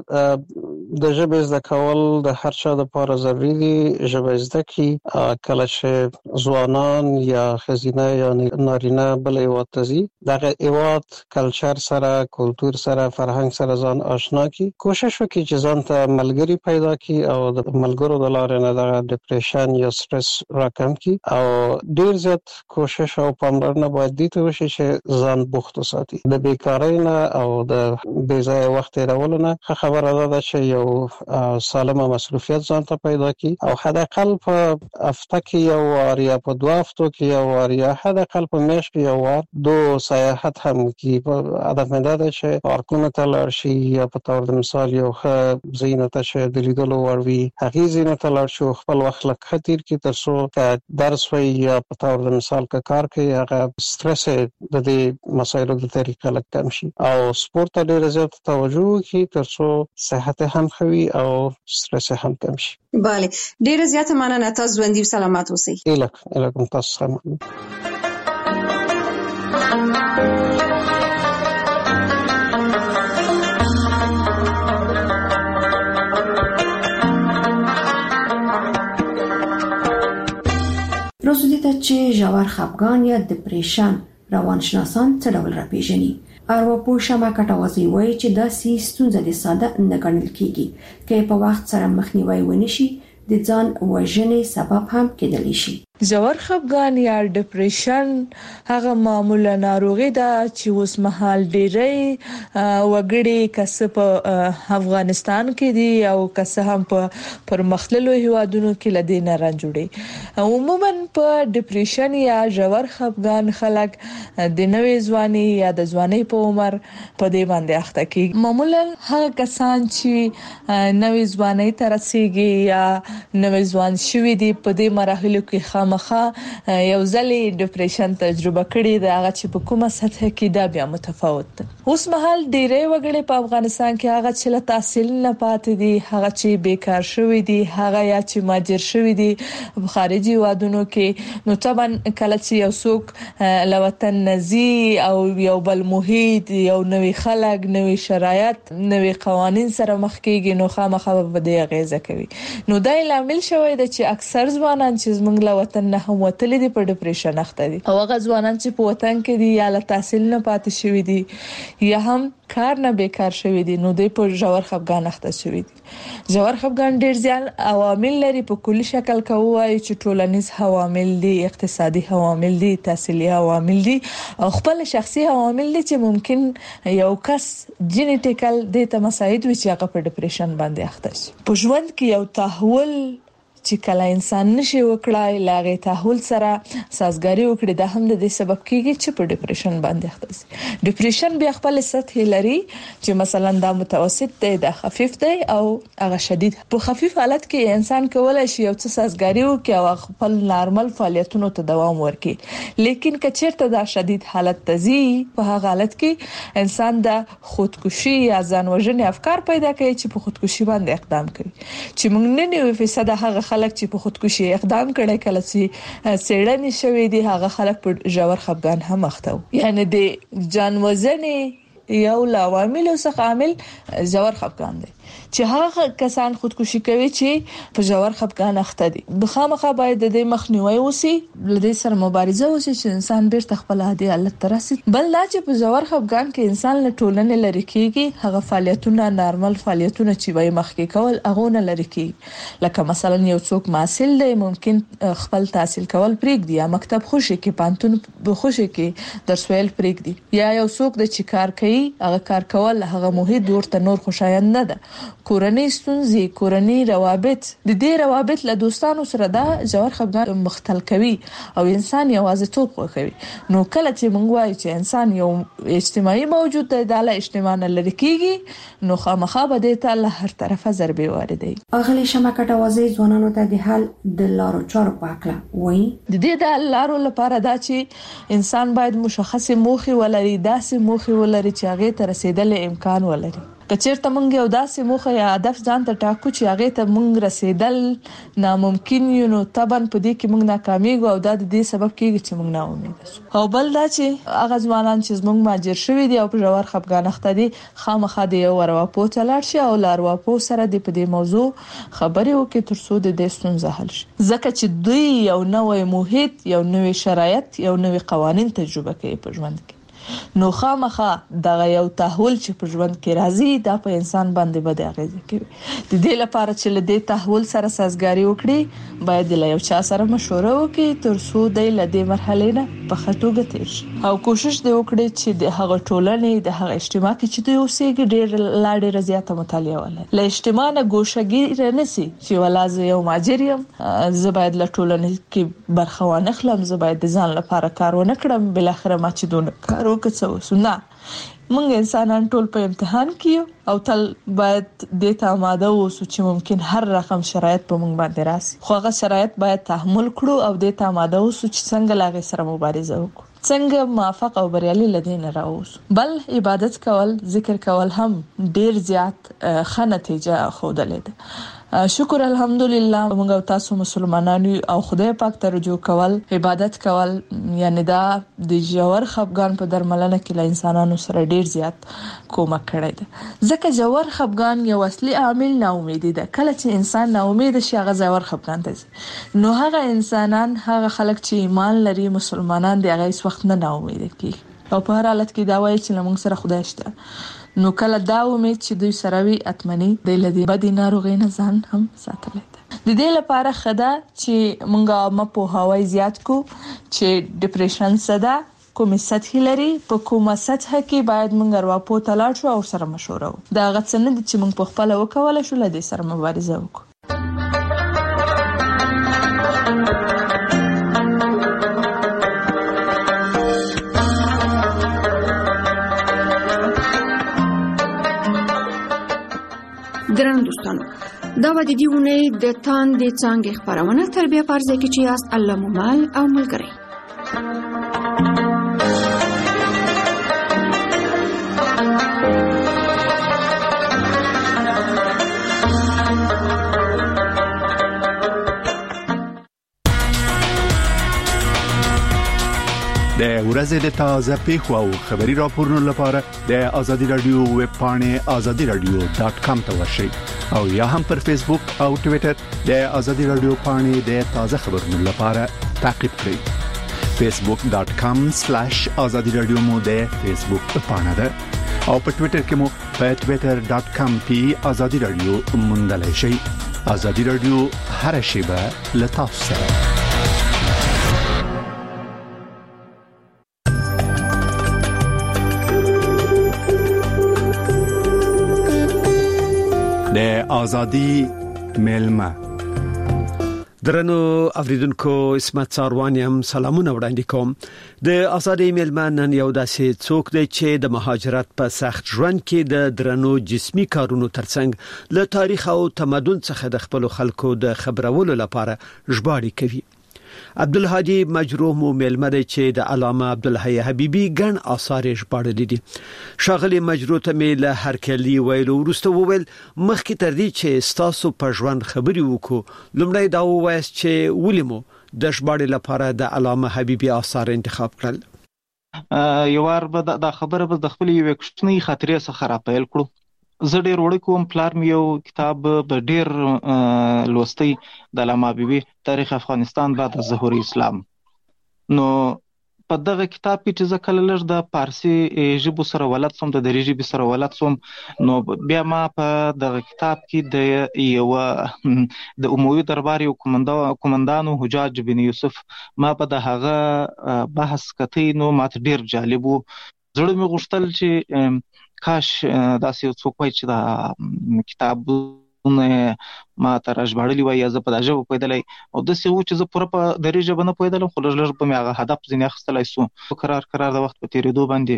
چې د ژبه زده کول د هر چا لپاره ضروري دي. ژبه زده کی کله چې ځوانان یا خزینه یا نارینه بل ایوات تزي دغه ایوات کلچر سره کلچر سره فرهنګ سره ځان آشنا کی کوشش وکړي چې ځان ته ملګری پیدا کی او د ملګرو د لارې نه د ډیپریشن یا سټرس راکم کی او ډیر زیات کوشش او پاملرنه باید دي ته وشي چې ځان بوخت وساتي د بیکاری نه او د بې ځای وخت تیرولو نه خبره ده چې یو سالمه مصروفیت ځان ته پیدا کی او حد اقل په هفته کې یو وار یا په 2 هفتو کې یو وار یا حد اقل په میاشت کې یو وار دو سیاحت هم کی په هدف مند ده چې پارکونو ته لاړ شي یا په تور د مثال یو ښه زینت چې د لیدلو وروي هغه زینت ته لاړ شو خپل وخت لکه خطر کې ترسو ک درس وي یا په تور د مثال ک کار کوي هغه سټرس د دې مسایلو د طریقې لکه کم شي او سپورت ته ډیر زیات توجه کی ترسو صحت هم خوي او سټرس هم کم شي.
bale ډیره زیاته مننه تاسو ژوندۍ سلامات اوسئ.
الکم تاسو هم.
روزدی ته چې ژور خپګان یا ډیپریشن روانشناسان څه ډول راپېژني ارواپوه شمع کټوازی وایي چې دا ستونزه د ساده نه ګڼل کیږي که په وخت سره مخنیوي ونشي د ځان وژنې سبب هم کېدلی شي.
ژور خپګان یا ډیپریشن هغه معمولا ناروغي ده چې اوس مهال ډېری وګړي کسب په افغانستان کې دي او کسب هم په پرمختللو هیوادونو کې لدی نه رانجوړي. عموما په ډیپریشن یا ژور خپګان خلک د نوې ځواني یا د ځواني په عمر په دې باندې اخته کیږي. معمولا هغه کسان چې نوې ځواني ته رسیدي یا نوې ځوان شوي دي په دې مراحلو کې مخه یو ځلې ډیپریشن تجربه کړې ده، هغه چې په کومه سطح کې دا بیا متفاوت ده. اوس مهال ډېری وګړي په افغانستان کې هغه چې له تحصیل نه پاتې دي، هغه چې بیکار شوي دي، هغه یا چې مهاجر شوي دي په خارجي هیوادونو کې. نو طبعا کله چې یو څوک له وطن نزي او یو بل محیط، یو نوې خلک، نوې شرایط، نوې قوانين سره مخ کېږي، نو خامخا به دې اغیزه کوي. نو دا لامل شوی دی چې اکثر ځوانان چې زموږ له وطن نه هم وتلي دي په ډیپریشن اخته دي، او هغه ځوانان چې په وطن کې دي یا له تحصیل نه پاتې شوي دي یا هم کار نه بیکار شوي دي، نو دوی په ژور خپګان اخته شوي دي. ژور خپګان ډیر ځان عوامل لري. په کلی شکل کوي چې ټولنیز عوامل دي، اقتصادي عوامل دي، تحصیلي عوامل دي او خپل شخصي عوامل دي چې ممکن یو کس جینیټیکل د تمساعد وي چې هغه په ډیپریشن باندې اخته شي. په ژوند کې یو تحول چې کله انسان نشي وکړای لاغه تحول سره سازګاری وکړي، دا هم د دې سبب کیږي چې په ډیپریشن باندې اخته شي. ډیپریشن بیا خپل سطح لري چې مثلا دا متوسط دی، دا خفیف دی او هغه شدید. په خفیف حالت کې انسان کولای شي یو څه سازګاری وکړي او خپل نارمل فعالیتونو ته دوام ورکړي. لیکن کچیرته دا شدید حالت تزي، په هغه حالت کې انسان د خودکشي یا ځان وژنې افکار پیدا کوي چې په خودکشي باندې اقدام کوي. چې موږ نه نیو فیصد هغه خلک چې په خودکشي اقدام کړي، کله چې سړی شوی دی، هغه خلک په ژور خپګان هم اخته وي. یعنی د ځان وژنې یو عوامل څخه عامل ژور خپګان دی چې هغه کسان خودکشي کوي چې په ژور خپګان اخته دي. بخامخه باید د دې مخنیوي وسی، لدې سره مبارزه وسی چې انسان بیرته خپل عادي حالت ته راسي. بل لا چې په ژور خپګان کې انسان له ټولنې لری کیږي، هغه فعالیتونه نارمل فعالیتونه چې وای مخکې کول هغه نه لری کیږي. لکه مثلا یو څوک محصل دی، ممکن خپل تحصیل کول پریږدي یا مکتب خوشي کې پانتون بخوشي کې درس ویل پریږدي، یا یو څوک د چې کار کوي هغه کار کول هغه محیط ورته نور خوشایند نه ده. کورنۍ ستونزې، کورنۍ روابط، د دې روابط له دوستانو سره دا ژور خپګان مختل کوي او انسان یوازیتوب خوښوي. نو کله چې موږ وایو چې انسان یو اجتماعي موجود دی، د اجتماع نه لری کیږي، نو خامخا به د ته له هر طرفه ضربې واردې.
اغلی شمکټه وځي ځوانانو ته د حل د لارو چارو پاکله وایي.
د دې د لارو لپاره دا چې انسان باید مشخصه موخه ولري، داسې موخه ولري چې هغه ته رسیدل امکان ولري. کچیرته مونږ یو داسې موخه یا هدف ځان ته ټاکو چې هغه ته مونږ رسیدل ناممکن یو، نو طبعا په دې کې مونږ ناکامیږو او دا د دې سبب کیږي چې مونږ ناامید شو. او بل دا چې هغه ځوانان چې مونږ ماجر شوي دي او په ژور خپګان اخته دي، خامخا د یو ورواپو چلاړ شي او لارواپو سره د په دې موضوع خبرې وکړي ترڅو د دې ستونزه حل شي. ځکه چې دوی یو نوې محیط، یو نوې شرایط، یو نوې قوانين تجربه کوي په ژوند کې. نو خامخا دغه یو تحول چې په ژوند کې راځي، دا په انسان باندې بد اغیزه کوي. د دې لپاره چې له دې تحول سره سازګاری وکړي، باید له یو چا سره مشوره وکړي ترڅو د دې مرحله نه په خطوګه تیر شي او کوشش دی وکړي چې د هغه ټولنې، د هغه اجتماع کې چې دوی اوسېږي ډېر لاړې رضایت مطالعه ولري. له اجتماع نه ګوښګي رنسي چې ولازم یو ماجریم، زه باید له ټولنې کې برخه ونخلم، زه باید ځان لپاره کار ونه کړم، بل اخر ما چې دونه کار وکړم. نه، موږ انسانان ټول په امتحان کې او تل باید د ته آماده اوسو چې ممکن هر رقم شرایط په موږ باندې راسي، خو هغه شرایط باید تحمل کړو او د ته آماده اوسو چې څنګه لاغې سره مبارزه وکړو، څنګه موافق او بریالي لدین راووسو. بل عبادت کول، ذکر کول هم ډیر زیات ښه نتیجه ښودلې ده. شکر الحمدلله موږ او تاسو مسلمانانو او خدای پاک ته رجوع کول، عبادت کول، یعنی دا د ژور خپګان په درملنه کې له انسانانو سره ډیر زیات کومک کړی دی. ځکه ژور خپګان یو اصلي عامل ناامیدي ده. کله چې انسان ناامید شي، هغه ژور خپګان دی. نو هغه انسانان، هغه خلک چې ایمان لري، مسلمانان دی، هغه هیڅ وخت نه ناامید کیږي او په هر حالت کې دا وایي چې موږ سره خدای شته. نو کله دا امید چې دوی سره وي، اتمنی د لدی بدی ناروغۍ نه ځان هم ساتلی دی. د دې لپاره خدا چې مونږه مپوهاوی زیات کو چې ډیپریشن څه ده، کومه سطح لري، په کومه سطح کې باید مونږ ارواپو ته لاړ شو او سره مشوره وکړو. دا غڅ نه دي چې مونږ په خپل وکول شو لدې سره مبارزه وکړو.
درنو دوستانو، دا و د دې ونې د تاندې څانګې خپرونه تربیه پرځای کې چې یاست الله مومال او ملګری.
د ورځې د تازه پیښو او خبري راپورونو لپاره د آزادي رادیو ویب پاڼې azadiradio.com ته ورشئ او یا هم پر فیسبوک او ټوئیټر د آزادي رادیو پاڼې د تازه خبرونو لپاره تعقیب کړئ. facebook.com/azadiradio مو د فیسبوک پاڼه ده او په ټوئیټر کې مو په twitter.com/azadiradio موندلای شئ. آزادي رادیو هر شیبه له تاسو سره. د آزادی ملما.
درنو اوریدونکو، اسمت ساروانیم سلامونه وړاندې کوم. د آزادی ملما نن یو داسې څوک دی چې د مهاجرت په سخت ژوند کې د درنو جسمي کارونو ترڅنګ له تاریخ او تمدن څخه د خپل خلکو د خبرولو لپاره ژباړې کوي. عبدالهادي مجروح مو ملما دی چې د علامه عبدالحی حبیبی ګڼ آثار ژباړلي دي. شاغلي مجروح ته له هرکلی ویلو وروسته وویل مخکې تر دې چې ستاسو په ژوند خبري وکړو، لومړی دا ووایاست چې ولې مو د ژباړې لپاره د علامه حبیبی آثار انتخاب کړل؟
یو وار به دا خبره به د خپل یو کوچنی خاطرې څخه راپیل کړو. زه ډېر وړوکی کوم، پلار مې یو کتاب به ډېر لوستی د علامه حبیبي تاریخ افغانستان بعد از ظهور اسلام. نو په دغه کتاب کې چې زه کله لږ د پارسي ژبو سره ولد سوم، د دري ژبې سره ولد سوم، نو بیا ما په دغه کتاب کې د یو د اموي دربار یو قومندانو حجاج بن یوسف ما په دغه بحث کتی، نو ماته ډېر جالب و. زړه مې غوښتل چې کاش داسې یو څوک وای چې دا کتابونه ما ته راژباړلي وای یا زه په دا ژبه پوهېدلی، او داسې و چې زه پوره په دري ژبه نه پوهېدلم، خو لږ لږ به مې هغه هدف ځینې اخیستلی سو. کرار د وخت په تېرېدو باندې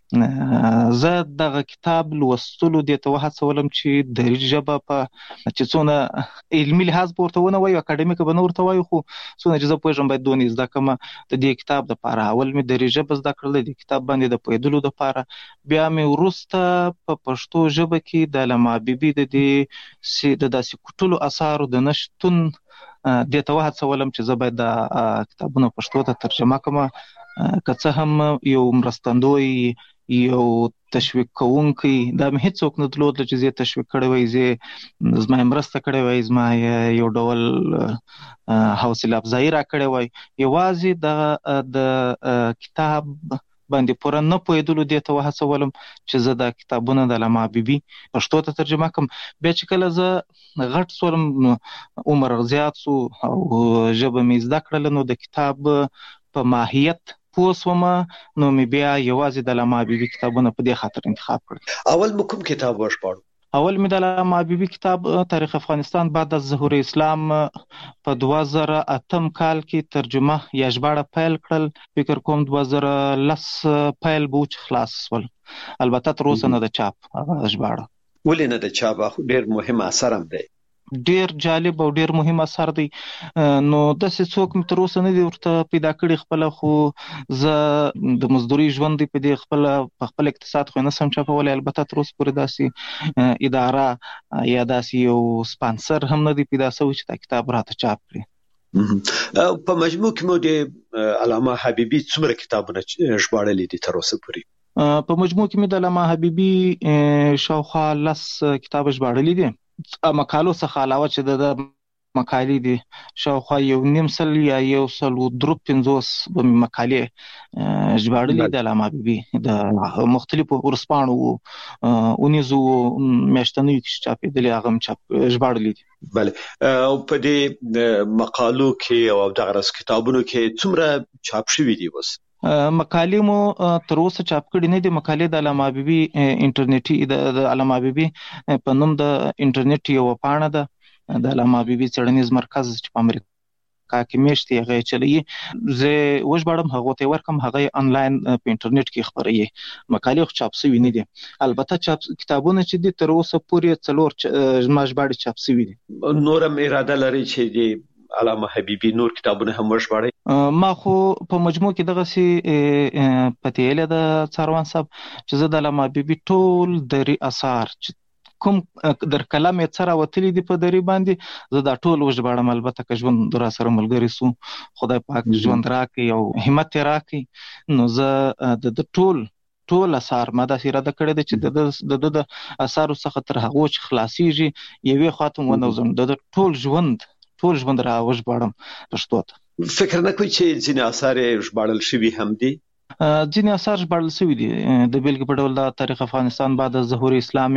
زه دغه کتاب لوستلو دې ته وهڅولم چې دري ژبه په چې څونه علمي لحاظ به ورته ونه وایو، اکاډمیکه به نه ورته وایو، خو څونه چې زه پوهېږم باید دونې زده کړمه د دې کتاب دپاره. اول مې دري ژبه زده کړل د دې کتاب باندې د پوهېدلو دپاره، بیا مې وروسته په پښتو ژبه کې د علامه حبیبي د داسې کوټلو اثارو د نشتون دې ته وهڅولم چې زه باید دا کتابونه پښتو ته ترجمه کړم، که څه هم یو مرستندوی یو تشویق کوونکی دا مې هیڅوک نه درلود چې زه تشویق کړی وای، زه زما مرسته کړی وای، زما یو ډول حوصله افزایی را کړی وای. یوازې د کتاب باندې پوره نه پوهېدلو دې ته وهڅولم چې زه دا کتابونه د علامه حبیبي پښتو ته ترجمه کړم. بیا چې کله زه غټ سولم، عمر زیات سو او ژبه مې زده کړله، نو د کتاب په ماهیت پوه سوم، نو مې بیا یوازې د علامه حبیبي کتابونه په دې خاطر انتخاب کړل.
اول مو کوم کتاب وژباړو؟
اول مې د علامه حبیبي کتاب تاریخ افغانستان بعد از ظهور اسلام په 2008 کال کې ترجمه یا ژباړه پیل کړل. فکر کوم 2010 پیل به چې خلاص ول، البته تر اوسه نه د چاپ هغه ژباړه.
ولې نه د چاپ؟ ډېر مهم اثر هم دی،
ډېر جالب او ډېر مهم اثر دی. نو داسې څوک مې تر اوسه نه دی ورته پیدا کړی خپله، خو زه د مزدوري ژوند دی په دې په خپل اقتصاد خو نه سم چاپولی، البته تر اوسه پورې داسې اداره یا داسې یو سپانسر هم نه دی پیدا شوی چې دا کتاب راته چاپ کړي.
په مجموع کې مو د علامه حبیبي څومره کتابونه ژباړلي دي تر اوسه پورې؟
په مجموع کې مې د علامه حبیبي شاوخوا 10 کتاب ژباړلي دي، مقالو څخه علاوه چې د مقالې دي، شاوخوا 1.5 یا 153 مقالې ژباړلې د علامه حبیبي د مختلفو ورسپاڼو اونیزو میاشتنیو کې چاپېدلې هغه هم ژباړلې دي.
بله، او په دې مقالو کې او دغه کتابونو کې څومره چاپ شوي دي اوس؟
مقالې مو تر اوسه چاپ کړي نه دي. مقالې د علامه حبیبي انټرنیټي د علامه حبیبي په نوم د انټرنیټ یو پاڼه ده د علامه حبیبي څېړنیز مرکز چې په امریکا کې میشتي هغه چلوي. زه وژباړم هغه ته ورکم، هغه انلاین په انټرنیټ کې خبري مقالې خو چاپ شوي نه دي. البته چاپ کتابونه چې دي تر اوسه پورې 4 ژباړې چاپ شوي دي.
نورم اراده لري چې د علامه حبیبي نور کتابونه هم وژباړي؟
ما خو په مجموع کې دغه سي پتیله د څاروان صاحب چې زه د علامه حبیبي ټول دري اثار چې کوم در کلام یې څرا وتلی دی په دری باندې زه دا ټول وژباړم. البته که ژوند در سره ملګری سو، خدای پاک ژوند راکړي او همت راکړي، نو زه د ټول اثار ما دا اراده کړې ده چې د اثارو څخه تر هغه چې خلاصيږي یوې خاطر ونوزم د ټول ژوند را وژباړم پښتو ته.
فکر نه کوي چې ځینې اثار ژباړل شوي هم دي؟
ځینې اثار ژباړل شوي دي. د بیلګې په ډول د تاریخ افغانستان بعد از ظهور اسلام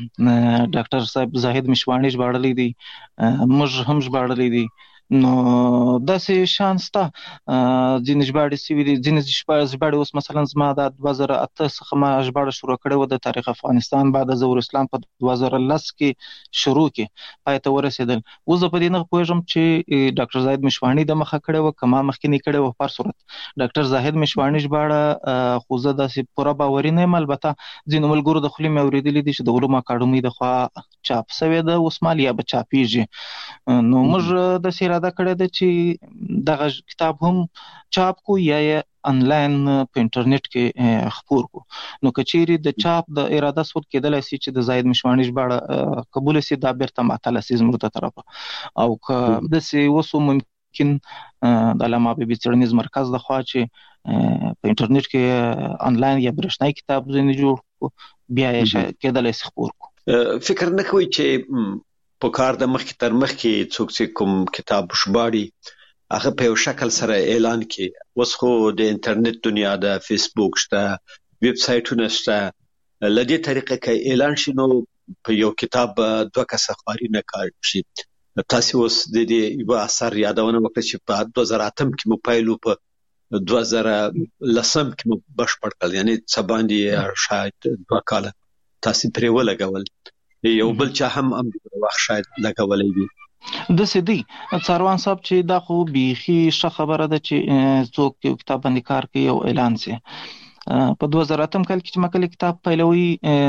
ډاکټر صاحب زاهد مشواڼي ژباړلی دی، موږ هم ژباړلی دی. نو داسې شان ستا ځینې ژباړې شوي دي. ځینې ژباړې اوس مثلا زما د 2008 څخه ما ژباړه شروع کړې وه د تاریخ افغانستان بعد از ظهور اسلام په 2010 کې شروع کې پای ته ورسېدل. اوس زه په دې نه پوهېږم چې ډاکټر زاهد مشواڼي د مخه کړې وه که ما مخکې کړې وه. په هر صورت ډاکټر زاهد مشواڼي ژباړه خو زه داسې پوره باوري نه یم. البته ځینو ملګرو د خولې مې اورېدلي دي چې د علومو اکاډمۍ د خوا چاپ شوی ده، اوس مال یا به چاپېږي. نو موږ داسې اراده کړې ده چې دغه کتاب هم چاپ کو یا انلاین په انټرنیټ کې خپور کو. نو کچېری د چاپ د اراده صورت کېدلای شي چې د زاهد مشواڼي ژباړه قبول شي دا بیرته معطل شي زموږ ته طرفه، او که داسې وسو ممکن د علامه حبیبي څېړنیز مرکز د خوا چې په انټرنیټ کې انلاین یا برېښنایي کتاب ځینې جوړ کو بیا یې کېدلای شي خپور کو.
فکر نه کوي چې په کار د مخکې تر مخکې څوک چې کوم کتاب ژباړي هغه په یو شکل سره اعلان کړي؟ اوس خو د انټرنیټ دنیا د فیسبوک شته، ویب سایټونه شته، لدې طریقه کې اعلان شي نو په یو کتاب 2 کسه خواري نه کار شي. تاسو اوس د دې یو اثر یادونه وکړه چې په 2008 کې مو پایلو په 2010 کې مو بشپړ کړل، یعنی څه باندې شاید 2 کال تاسو پرې ولګول. یو بل چا هم وخت شاید لګولې وي.
د سدي څاروان صاحب چې دا خو بيخي ښه خبره ده چې څوک یو کتاب باندې کار کوي او اعلان سي. په 2008 کال کې چې مکه کتاب پیلوي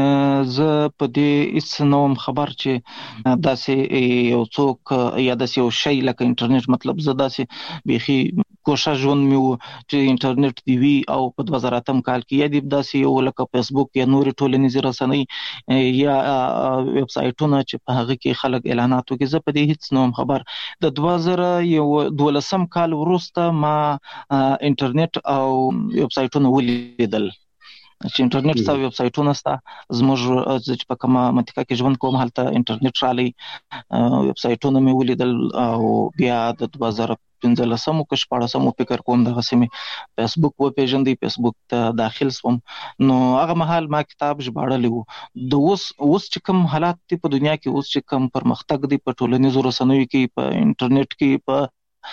زه په دې هیڅ نوم خبر چې داسې یو څوک یا داسې یو شی لکه انټرنیټ، مطلب زه داسې بيخي کوشش ژوند مې و چې انټرنیټ دی وی او په 2008 کال کې یا د داسې یو لکه فیسبوک یا نور ټولنیزې رسنۍ یا ویب سایټونه چې په هغه کې خلک اعلانات کوي، زه په دې هیڅ نوم خبر. د 2012 کال وروسته ما انټرنیټ او ویب سایټونه ولیدل چې انټرنیټ او ویب سایټونه ستا زموږ چې په کومه منطقه کې ژوند کوم هلته انټرنیټ رالی، ویب سایټونه مې ولیدل او بیا د 2015 کې شپږم فکر کوم دغه سیمه فیسبوک و پیژندې، فیسبوک ته داخل شوم. نو هغه مهال ما کتاب ژباړلی وو. د اوس چې کوم حالات دي په دنیا کې، اوس چې کوم پرمختګ دی په ټولنیزو رسنیو کې، په انټرنیټ کې، په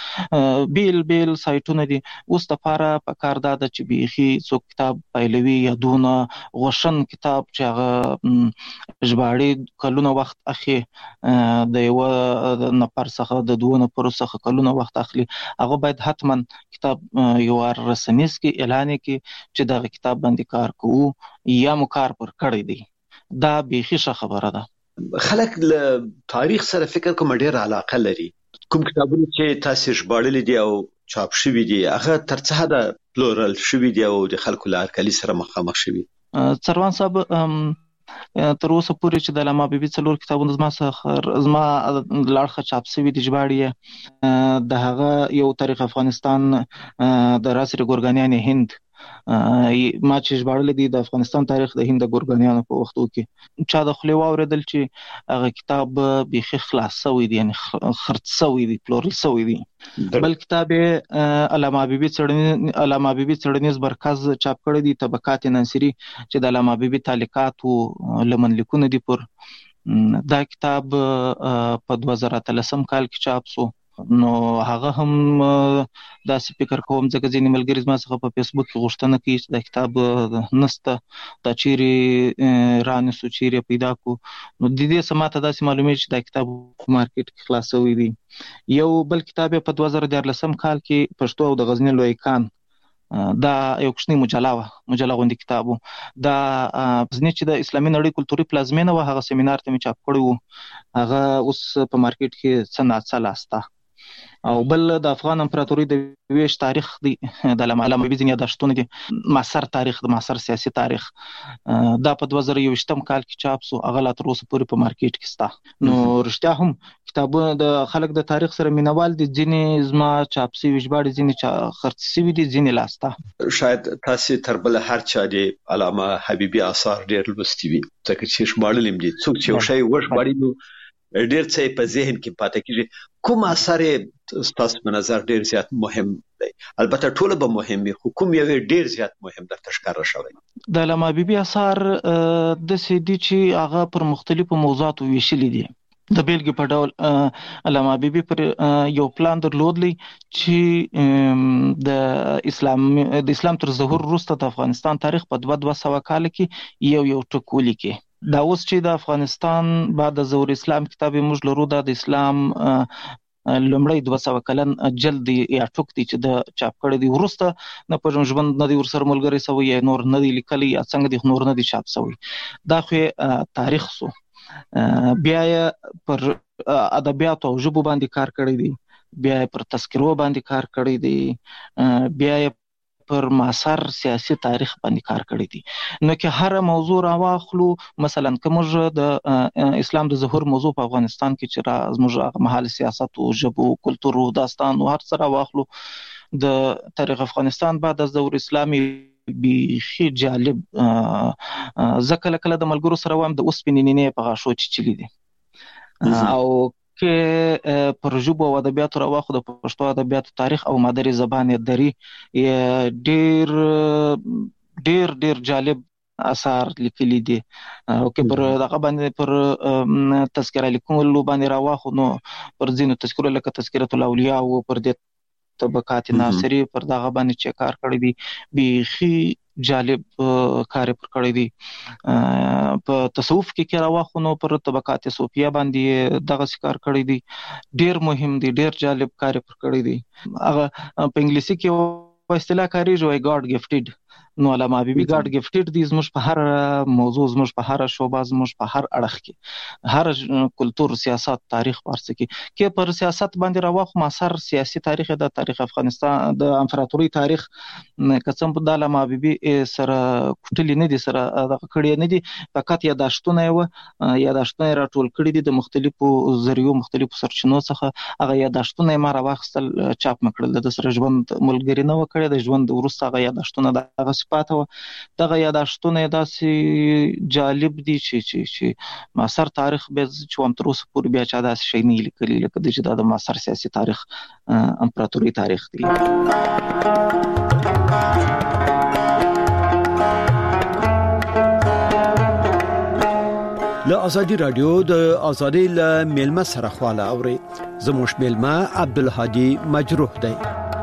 بیل سایټونه دي، اوس د پاره په کار دا چې بيخي څوک کتاب پایلوي یا دونه غوښن کتاب چې هغه ژباړي کلونه وخت اخی د یو نفر څخه د دوه نفر څخه کلونه وخت اخلي، هغه باید حتما کتاب یو رسمیز کې اعلان کې چې دا کتاب باندې کار کوو یا مو کار پر کړی دی. دا بيخي ښه خبره ده.
خلک له تاریخ سره فکر کوم ډیر علاقه لري. کوم کتابونه چې تاسو ژباړلي دي او چاپ شوي دي هغه تر څه حده پلورل شوي دي او د خلکو له هرکلي سره مخامخ شوي؟
څاروان صاحب تر اوسه پورې چې د علامه حبیبي 4 کتابونه زما لاړخه چاپ شوي دي ژباړي د هغه یو تاریخ افغانستان د راسر ګورګانیان هند ما چې ژباړل دي د افغانستان تاریخ د هند ګورګانیانو په وختو کې چا د خلی واوریدل چې هغه کتاب بيخي خلاص شوی دی یعنی خرڅ شوی دی پلورل شوی دی بل کتاب علامه حبیبی څړنیز مرکز چاپ کړی دی طبقات ناصری چې د علامه حبیبی تعلیقات او لمن لیکونه دي پر دا کتاب په 2013 کال کې چاپ شو نو هغه هم داسې فکر کوم ځکه ځینې ملګري زما څخه په فیسبوک کې غوښتنه کوي چې دا کتاب نسته دا چیرې رانیسو چیرې پیدا کو نو د دې سماته داسې معلومه چې دا کتاب مارکیټ کې خلاصوي دي یو بل کتاب په 2013 کال کې پښتو او د غزنی لوی کان دا یو کوچنی مجله غوندي کتابو دا ځنه چې د اسلامي نړۍ کلتوري پلازمینه و هغه سیمینار ته می چاپ کړو هغه اوس په مارکیټ کې څنګه لاسته او بل د افغان امپراتوري د ویش تاریخ دی د علامه حبیبي ځینې یادښتونه دي معاصر تاریخ د معاصر سیاسي تاریخ دا په 2021 کال کې چاپ شو هغه لا تر اوسه پورې په مارکیټ کې سته نو رښتیا هم کتابونه د خلک د تاریخ سره مینوال دي ځینې زما چاپ شوي ژباړې ځینې خرڅ شوي دي ځینې لاسته
شاید تاسو تر بل هر چا دی علامه حبیبي آثار ډېر لوستي وي ځکه چې ژباړل دي څوک چې یو شی وژباړي ډېر څه په ذهن کې پاتې کیږي کوم اثر تاسو په نظر ډېر زیات مهم دی البته ټول به مهم وي خو کوم یو ډېر زیات مهم درته ښکاره شوی
د علامه حبیبي آثار د سیدی چې هغه پر مختلفو موضوعاتو ویشلي دي د بیلګې په ډول علامه حبیبي پر یو پلان درلودلی چې د اسلام تر ظهور وروسته د افغانستان تاریخ په 200 کال کې یو ټکولی کې دا اوس چې د افغانستان بعد د ظهور اسلام کتاب موږ لرو د اسلام لومړی 200 کلن جلد یا ټوک دی چې د چاپ کړی دی ورسته نه په ژوند نه دی ورسره ملګری سوی یا نور نه دی لیکلی یا څنګه دی نور نه دی چاپ سوی دا خو تاریخ سو بیا پر ادبیات او ژبو باندې کار کړی دی بیا پر تذکرو باندې کار کړی دی بیا پر معاصر سیاسي تاریخ باندې کار کړی دی نو کې هر موضوع راواخلو مثلا کوم د اسلام د ظهور موضوع په افغانستان کې چې زموږ مهال سیاست او ژبو کلتور او داستان او هر څه راواخلو د تاریخ افغانستان بعد از ظهور اسلامي بيخي جالب ځکه کله د ملګرو سره وایم د اوسپنینې په غاښو چلی دي او کې پر ژبو او ادبیاتو راواخو د پښتو ادبیاتو تاریخ او مادری زبان دري ډېر جالب اثار لیکلي دي او کې پر دغه باندې پر تذکرہ لیکلو باندې راواخو نو پر ځینو تذکرو لکه تذکرۃ الاولیاء او پر د طبقات ناصری پر دغه باندې چې کار کړی دی بيخي جالب کار پر کړی دی په تصوف کې راواخو نو پر طبقات صوفیه باندې دغه کار کړی دی ډیر مهم دی ډیر جالب کار پر کړی دی هغه په انګلیسي کې په اصطلاح کاریږي وای ګاډ گیفټډ نو علامه حبیبي ګاډ گیفټډ دي زموږ په هر موضوع زموږ په هر شوبه زموږ په هر اړخ کې هر کلتور سیاست تاریخ ورڅ کې پر سیاست باندې راوخ معاصر سیاسي تاریخ د تاریخ افغانستان د امپراتوري تاریخ قسم په علامه حبیبي سره کوټلی نه دي سره د کړي نه دي فقط یاداشتونه راټول کړي دي د مختلفو ذریعو مختلفو سرچینو څخه هغه یاداشتونه ما راوخستل چاپ مکړل د سره ژوند ملګری نه وکړي د ژوند ورسته هغه یاداشتونه دغه پاته دغه یاداشتونه داسې جالب دي چې معاصر تاریخ به چې هم تر اوسه پورې بیا چا داسې شی نه لیکلی لکه د چې د معاصر سیاسي تاریخ امپراتوري تاریخ دی
له ازادي رادیو د ازادي له میلمه سره خواله اوري زموږ میلمه عبدالهادي مجروح دی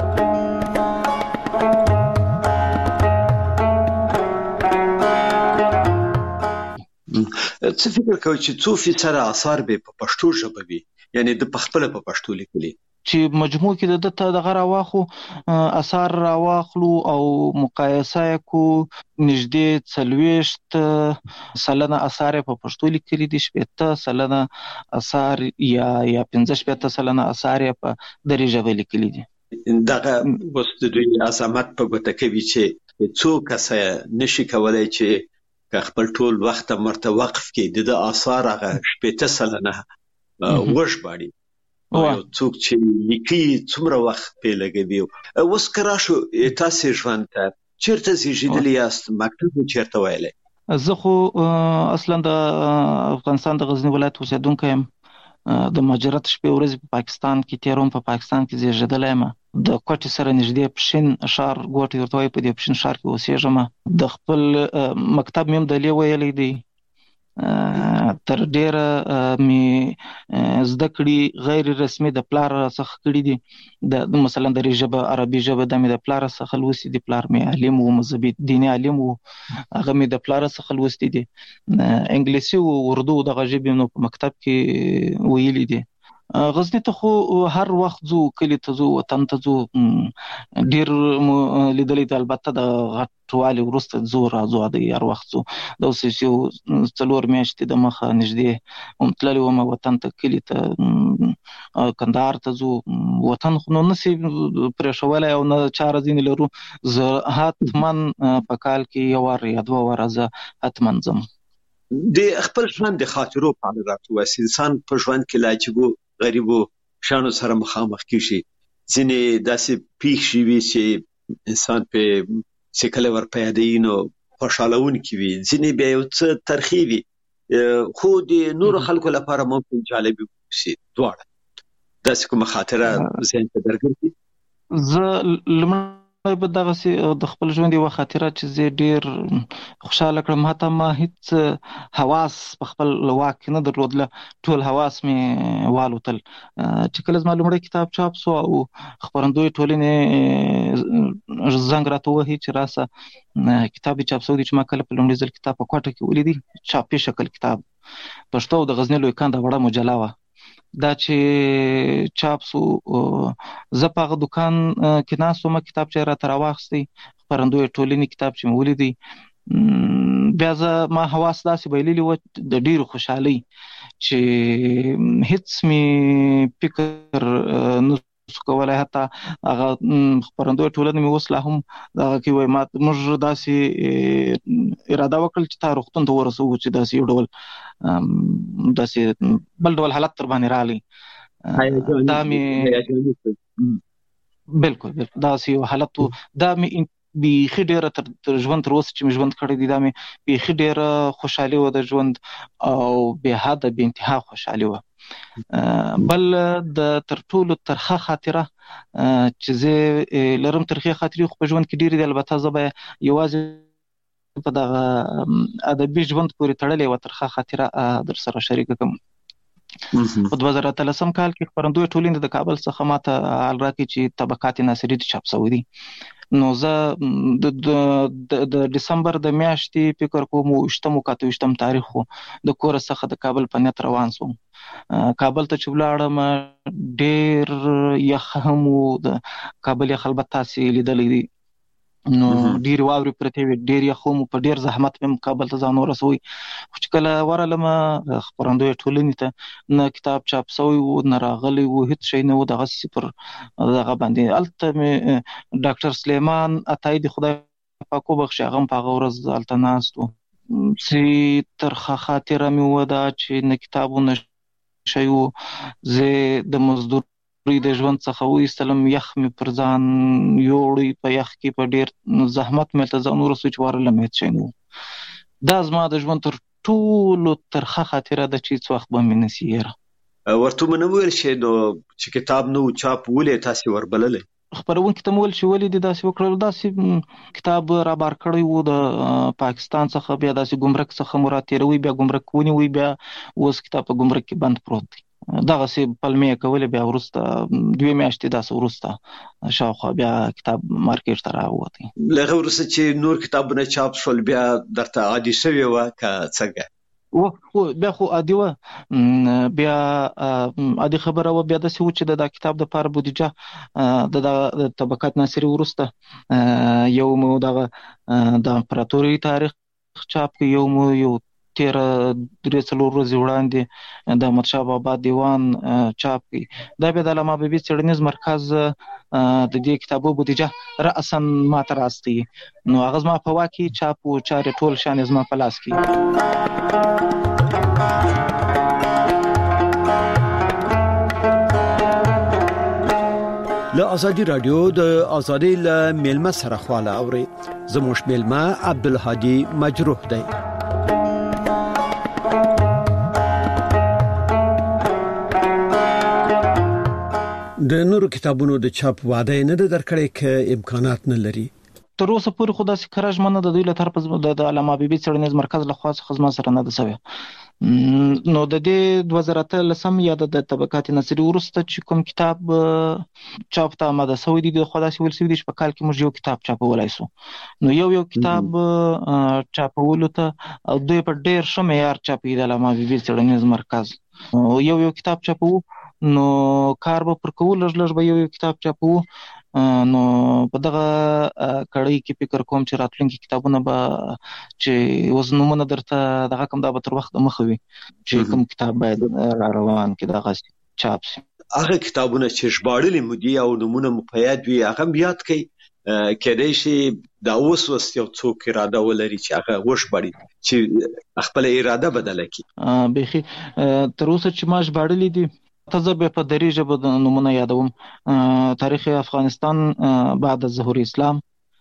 څه فکر کوي چې څو فیصد اثار به په پښتو ژبه وي یعنی د پخپل په پښتو لیکلي
چې مجموع کې د دغه راواخو اثار راواخلو او مقایسه کو نږدې 40% اثار په پښتو لیکلي دي 70% اثار یا 15% اثار په دري ژبه لیکلي دي
دغه وست دوی عظمت په ګوته کوي چې څوک څه نشي کولای چې خپل ټول وخت مرته وقف کې د اثار هغه 70% وژباړي یو څوک چې لیکي څومره وخت په لګوي اوس کرا شو تاسو ژوند ته چیرته زیږیدلی یاست؟ مکتب چیرته ویلې؟
زه خو اصلا د افغانستان د غزنی ولایت اوسیدونکی یم. د مهاجرت شپې ورځې په پاکستان کې تیروم. په پاکستان کې زیږیدلی یم. د کوټې سره نږدې پښین ښار ګوټ ورته وایي، په دې پښین ښار کې اوسېږم. د خپل مکتب مې هم د لې ویلی دی. تر ډیره می زده کړې غیر رسمي د پلار څخه کړې دي. د مثلا د ژبه عربي ژبه د مې د پلار څخه لوستې دي. پلار مې عالم و، مذهبي دیني عالم و، هغه مې د پلار څخه لوستې دي. انګلیسي او اردو دغه ژبې نو په مکتب کې ویلي دي. غزنی ته خو هر وخت ځو، کلی ته ځو، وطن ته ځو. ډیر لیدلې ده، البته د غټوالي وروسته ځو راځو، د هر وخت ځو. د اوس یو 4 میاشتې د مخه نږدې تللی وم وطن ته، کلی ته، کندهار ته ځو. وطن خو نو نسي پرېښولی او نه چاره ځینې لرو. زه حتما په کال کې 1 وار یا 2 واره زه حتما ځم.
د خپل ژوند د خاطرو په اړه راته وایي. انسان په ژوند کې له عجیبو غریبو شیانو سره مخامخ کیږي. ځینې داسې پیښې وي چې انسان په چې کله ورپه یادوي نو خوشحالونکي وي، ځینې بیا یو څه ترخې وي، خو د نورو خلکو لپاره ممکن جالبې وي. دواړه داسې کومه خاطره ذهن ته درګرځي؟
زه لومړی به دغسې د خپل ژوند یوه خاطره چې زه ډېر خوشحاله کړم. حتی ما هیڅ حواس په خپل واک کې نه درلودله، ټول حواس مې والوتل. چې کله زما لومړی کتاب چاپ سو او خپرندوی ټولنې زنګ راته وهي چې راسه کتاب دې چاپ سوی دی، چې ما کله په لومړي ځل کتاب په کوټه کې ولیدی، چاپي شکل کتاب، پښتو او د غزني لوی کان د وړه مجله وه. دا چې چاپ سو زه په هغه دوکان کې ناست وم، کتاب چې راته راواخیستی، خپرندوی ټولنې کتاب چې مې ولیدی، بیا زه ما حواس داسې بایللي وه د ډېرو خوشحالۍ چې هیڅ مې فکر نه سو کولی. حتی هغه خپرندوی ټولنه مې اوس لا هم دغه کې وایي، موږ داسې اراده وکړل چې تا روغتون ته ورسوو چې داسې یو ډول داسې بل ډول حالت در باندې راغلی. دا مې بالکل داسې یو حالت و. دا مې بیخي ډېره تر ژوند تر اوسه چې مې ژوند کړی دی، دا مې بیخي ډېره خوشحالي وه د ژوند، او بې حده بې انتها خوشحالي وه. بل د تر ټولو ترخه خاطره چې زه لرم، ترخې خاطرې خو په ژوند کې ډېرې دي، البته زه به یوازې په دغه ادبي ژوند پورې تړلې یوه ترخه خاطره در سره شریکه کړم. په 2013 کال کې خپرندوی ټولنې د کابل څخه ماته حال راکړي چې طبقات ناصري چاپ شوی دي. نو زه د ډسمبر د میاشتې فکر کوم 28 تاریخ د کور څخه د کابل په نیت روان سوم. کابل ته چې ولاړم ډېر یخ هم و، د کابل یخ البته تاسې لیدلی دی، نو ډېرې واورې پرتې وې، ډېر یخ هم و، په ډېر زحمت مې کابل ته ځان ورسوی. خو چې کله ورغلم خپرندوی ټولنې ته، نه کتاب چاپ سوی و، نه راغلی و، هېڅ شی نه و، دغسې پر دغه باندې. هلته مې ډاکټر سلیمان عطایي د خدای پاک وبخښي، هغه هم په هغه ورځ هلته ناست و. چې ترخه خاطره مې وه دا چې نه کتاب و نه شی و. زه د مزدورۍ د ژوند څخه وایستلم، یخ مې پر ځان یوړی، په یخ کې په ډېر زحمت مې هلته ځان ورسوی چې ورغلم هېڅ شی نه و. دا زما د ژوند تر ټولو ترخه خاطره ده چې هېڅ وخت به مې نسي هېره.
ورته مو نه ویل شي نو چې کتاب نه و چاپ ولې تاسې وربللی؟
خپرونکي ته مو ویل چې ولې دې داسې وکړل. داسې کتاب رابار کړی و د پاکستان څخه، بیا داسې ګمرک څخه مو راتېروي، بیا ګمرک ونیوي، بیا اوس کتاب په ګمرک کې بند پروت دی. دغسې پلمې یې کولې. بیا وروسته 2 میاشتې داسې وروسته شاوخوا بیا کتاب مارکېټ ته راووتی.
له هغه وروسته چې نور کتابونه چاپ شول بیا درته عادي شوې وه که څنګه؟
بیا خو عادي وه، بیا عادي خبره وه. بیا داسې و چې د کتاب دپاره بودیجه د طبقات ناصري وروسته یو مو دغه د امپراتورۍ تاریخ چاپ کړي، یو مو یو 13-4 ورځې وړاندې د احمدشاه بابا دیوان چاپ کړي. دا بیا د علامه حبیبي څېړنیز مرکز د دې کتابو بودیجه رأساً ما ته راستوي، نو هغه زما په واک کې چاپ و چارې ټول شان زما په لاس کې.
له ازادي رادیو د ازادي له میلمه سره خواله اوري. زموږ میلمه عبدالهادي مجروح دی. د نورو کتابونو د چاپ وعده نه درکړې ک امکانات نه لري.
تر اوسه پورې خو داسې کراج منه د دوی له طرفه د علامه حبیبي څېړنیز مرکز له خوا څخه زما سره نه ده شوی. نو د دې 2013 یا د طبقات نصری ورسته چې کوم کتاب چاپ ته آماده شوی دی د خدای سوال سوي دی په کال کې موږ یو کتاب چاپولای شو. نو یو کتاب چاپولو ته دوی په ډېر ښه معیار چاپي د علامه حبیبي څېړنیز مرکز یو کتاب چاپو. نو کار به پر کول لږ به یو کتاب چاپو. نو په دغه کړۍ کې فکر کوم چې راتلونکي کتابونه به چې وزنونه درته دغه کوم دا به تر وخت مخه وي چې کوم کتاب باید روان کې دغه چاپ شي.
هغه کتابونه چې ژباړلي مو دي او نمونه مو په یاد وي هغه یاد کړئ کېدای شي دا اوس یو څوک اراده ولري چې هغه وژباړي چې خپل اراده بدله کړي.
بيخي تر اوسه چې ما ژباړلي دي تزبه په دري ژبه د نمونه یادوم. تاریخ افغانستان بعد ظهور اسلام،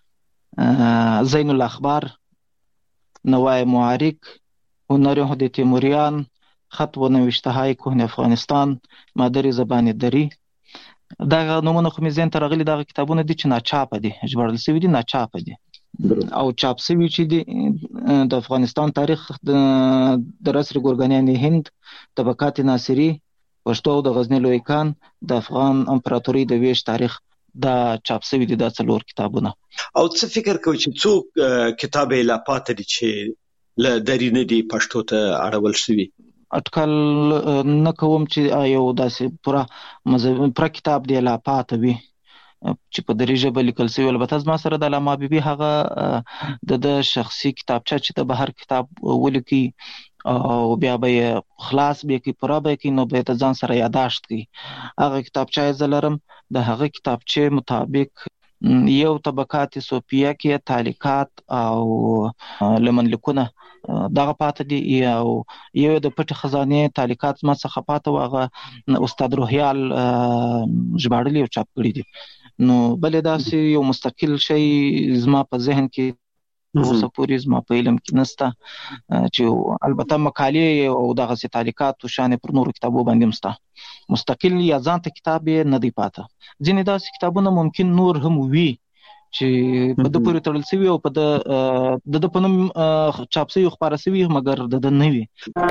زین الاخبار، نوای معارک، هنر هدی تیموریان، خط و نوشته های کهن افغانستان، مادری زبان دری. دا نمونه خو مې ذهن ته راغلي دغه کتابونه دي چې ناچاپه دي، ژباړل شوي دي ناچاپه دي او چاپ شوي چې دي د افغانستان تاریخ د رسر ګورګانیان هند، طبقات ناصری، پښتو د غزنی لوی کان، د افغان امپراتوري د ویش تاریخ دا چاپ شوي دي دا 4 کتابونه.
او څه فکر کوي چې څوک کتاب لا پاتې دي چې ل دري نه دي پښتو ته اړول شوي؟
اټکل نه کوم چې یو داسې پوره کتاب دی لا پاتې وي چې په دري ژبه لیکل شوی. البته زما سره د علامه حبیبي هغه د شخصي کتابچه چې د بهر کتاب ولیکي او بیا به خلاص به کی پوره به کی نو به ته ځان سره یاداشت کی. هغه کتابچه زلرم د هغه کتابچه مطابق یو طبقات صوفیه کې تعلیقات او لمن لیکونه دغه پاتې دي او یو د پټ خزانه تعلیقات ما څخه پاتې واغه استاد روحیال ژباړلی او چاپ کړی دي. نو بل داسې یو مستقل شی زما په ذهن کې اوسه پورې زما په علم کې نسته چې البته مقالې او دغه تعلیقات او شان پر نورو کتابو باندې مسته مستقل یا ځانته کتاب نه دی پاته. ځینې داسې کتابونه ممکن نور هم وي چې په د پورې تړل شوی او په د پنوم چاپ شوی خبره شوی مګر د نه وي.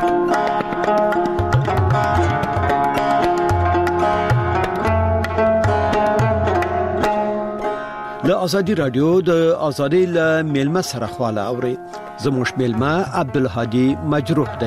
له ازادي رادیو د ازادي له میلمه سره خواله اوري زموږ میلمه عبدالهادي مجروح دی.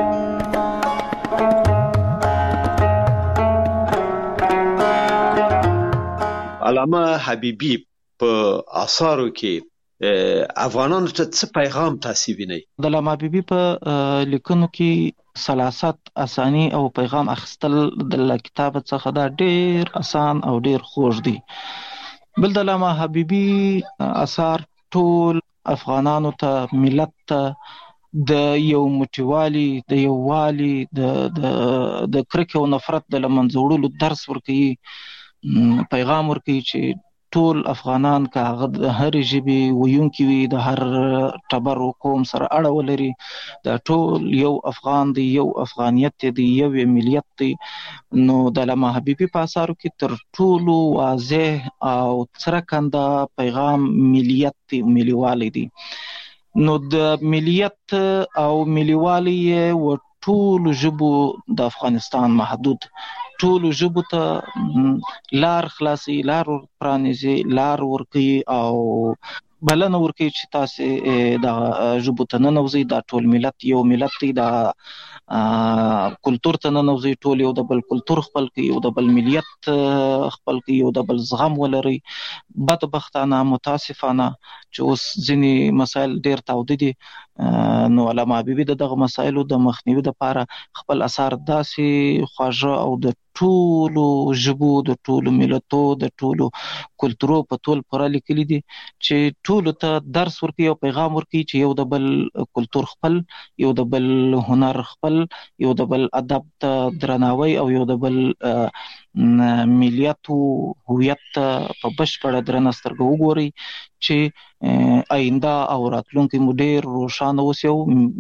علامه حبیبي په آثارو کې افغانانو ته څه پیغام تاسو وینئ؟
د علامه حبیبي په لیکنو کې سلاست اسانی او پیغام اخستل د کتاب څخه دا ډیر اسان او ډیر خوږ دی. بل د علامه حبیبي اثار ټول افغانانو ته ملت ته د یو موټیوالي د یو والی د کرکه او نفرت د لمنځوړلو درس ورکوي، پیغام ورکوي چې ټول افغانان که هغه د هر ژبې ویونکي وي د هر ټبر او قوم سره اړه ولري دا ټول یو افغان دی، یو افغانیت دی، یو ملیت دی. نو د علامه حبیبي په اثارو کې تر ټولو واضح او څرګند پیغام ملیت دی، ملیوالی دی. نو د ملیت او ملیوالی و ټول ژبو د افغانستان محدود ټول ژبو ته لار خلاصي، لار پرانیزي، لار ورکوي او بلنه ورکوي چې تاسو د ژبو ته ننوځئ. دا ټول ملت یو ملت دی، دا کلتور ته ننوځئ، ټول یو د بل کلتور خپل کوي، یو د بل ملیت خپل کوي، یو د بل زغم ولري. بدبختانه متاسفانه چې اوس ځینې مسایل ډیر تاوده دي. نو علامه حبیبي دغه مسایلو د مخنیوي لپاره خپل اثار داسې خواږه او د ټولو ژبو د ټولو ملتو د ټولو کلتورو په ټول پوره لیکلي دي چې ټولو ته درس ورکوي او پیغام ورکوي چې یو د بل کلتور خپل، یو د بل هنر خپل، یو د بل ادب ته درناوی او یو د بل ملیت او هویت په بشپړه درنه سترګه وګوري چې آینده او راتلونکي مو ډیر روښانه وسیو.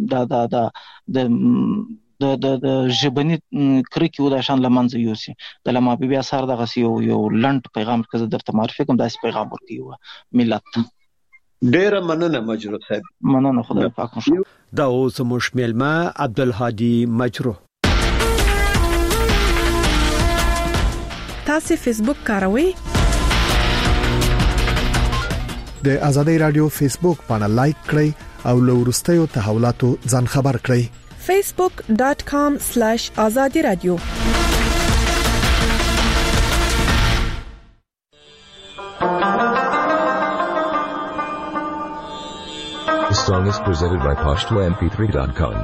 د ژبني کرکې و د شان لمنځه یوسي. د علامه حبیبي اثر دغه یو لنډ پیغام که درته معرفي کوم، داسې پیغام ورکوي ملت ته.
ډیره مننه مجروح صاحب.
مننه، خدای پاک مو.
دا اوس مش ملما عبدالهادي مجروح.
تاسو فیسبوک کاروئ؟
د ازادي رادیو فیسبوک باندې لایک کړئ او له ورستیو تحولاتو ځان خبر کړئ.
facebook.com/azadiradio.
This song is presented by PashtoMP3.com.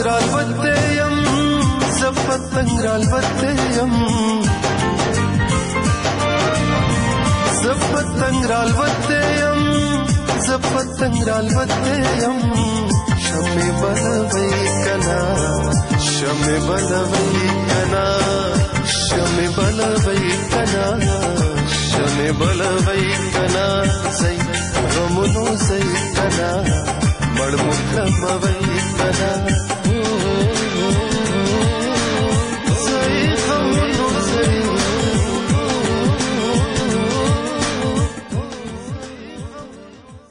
پتنګرال وته يم زه پتنګرال وته يم زه پتنګرال وته يم زه پتنګرال وته يم شمه بلوي کنا شمه بلوي کنا شمه بلوي کنا شمه بلوي کنا زي غمونو زي کنا مړ مخموي کنا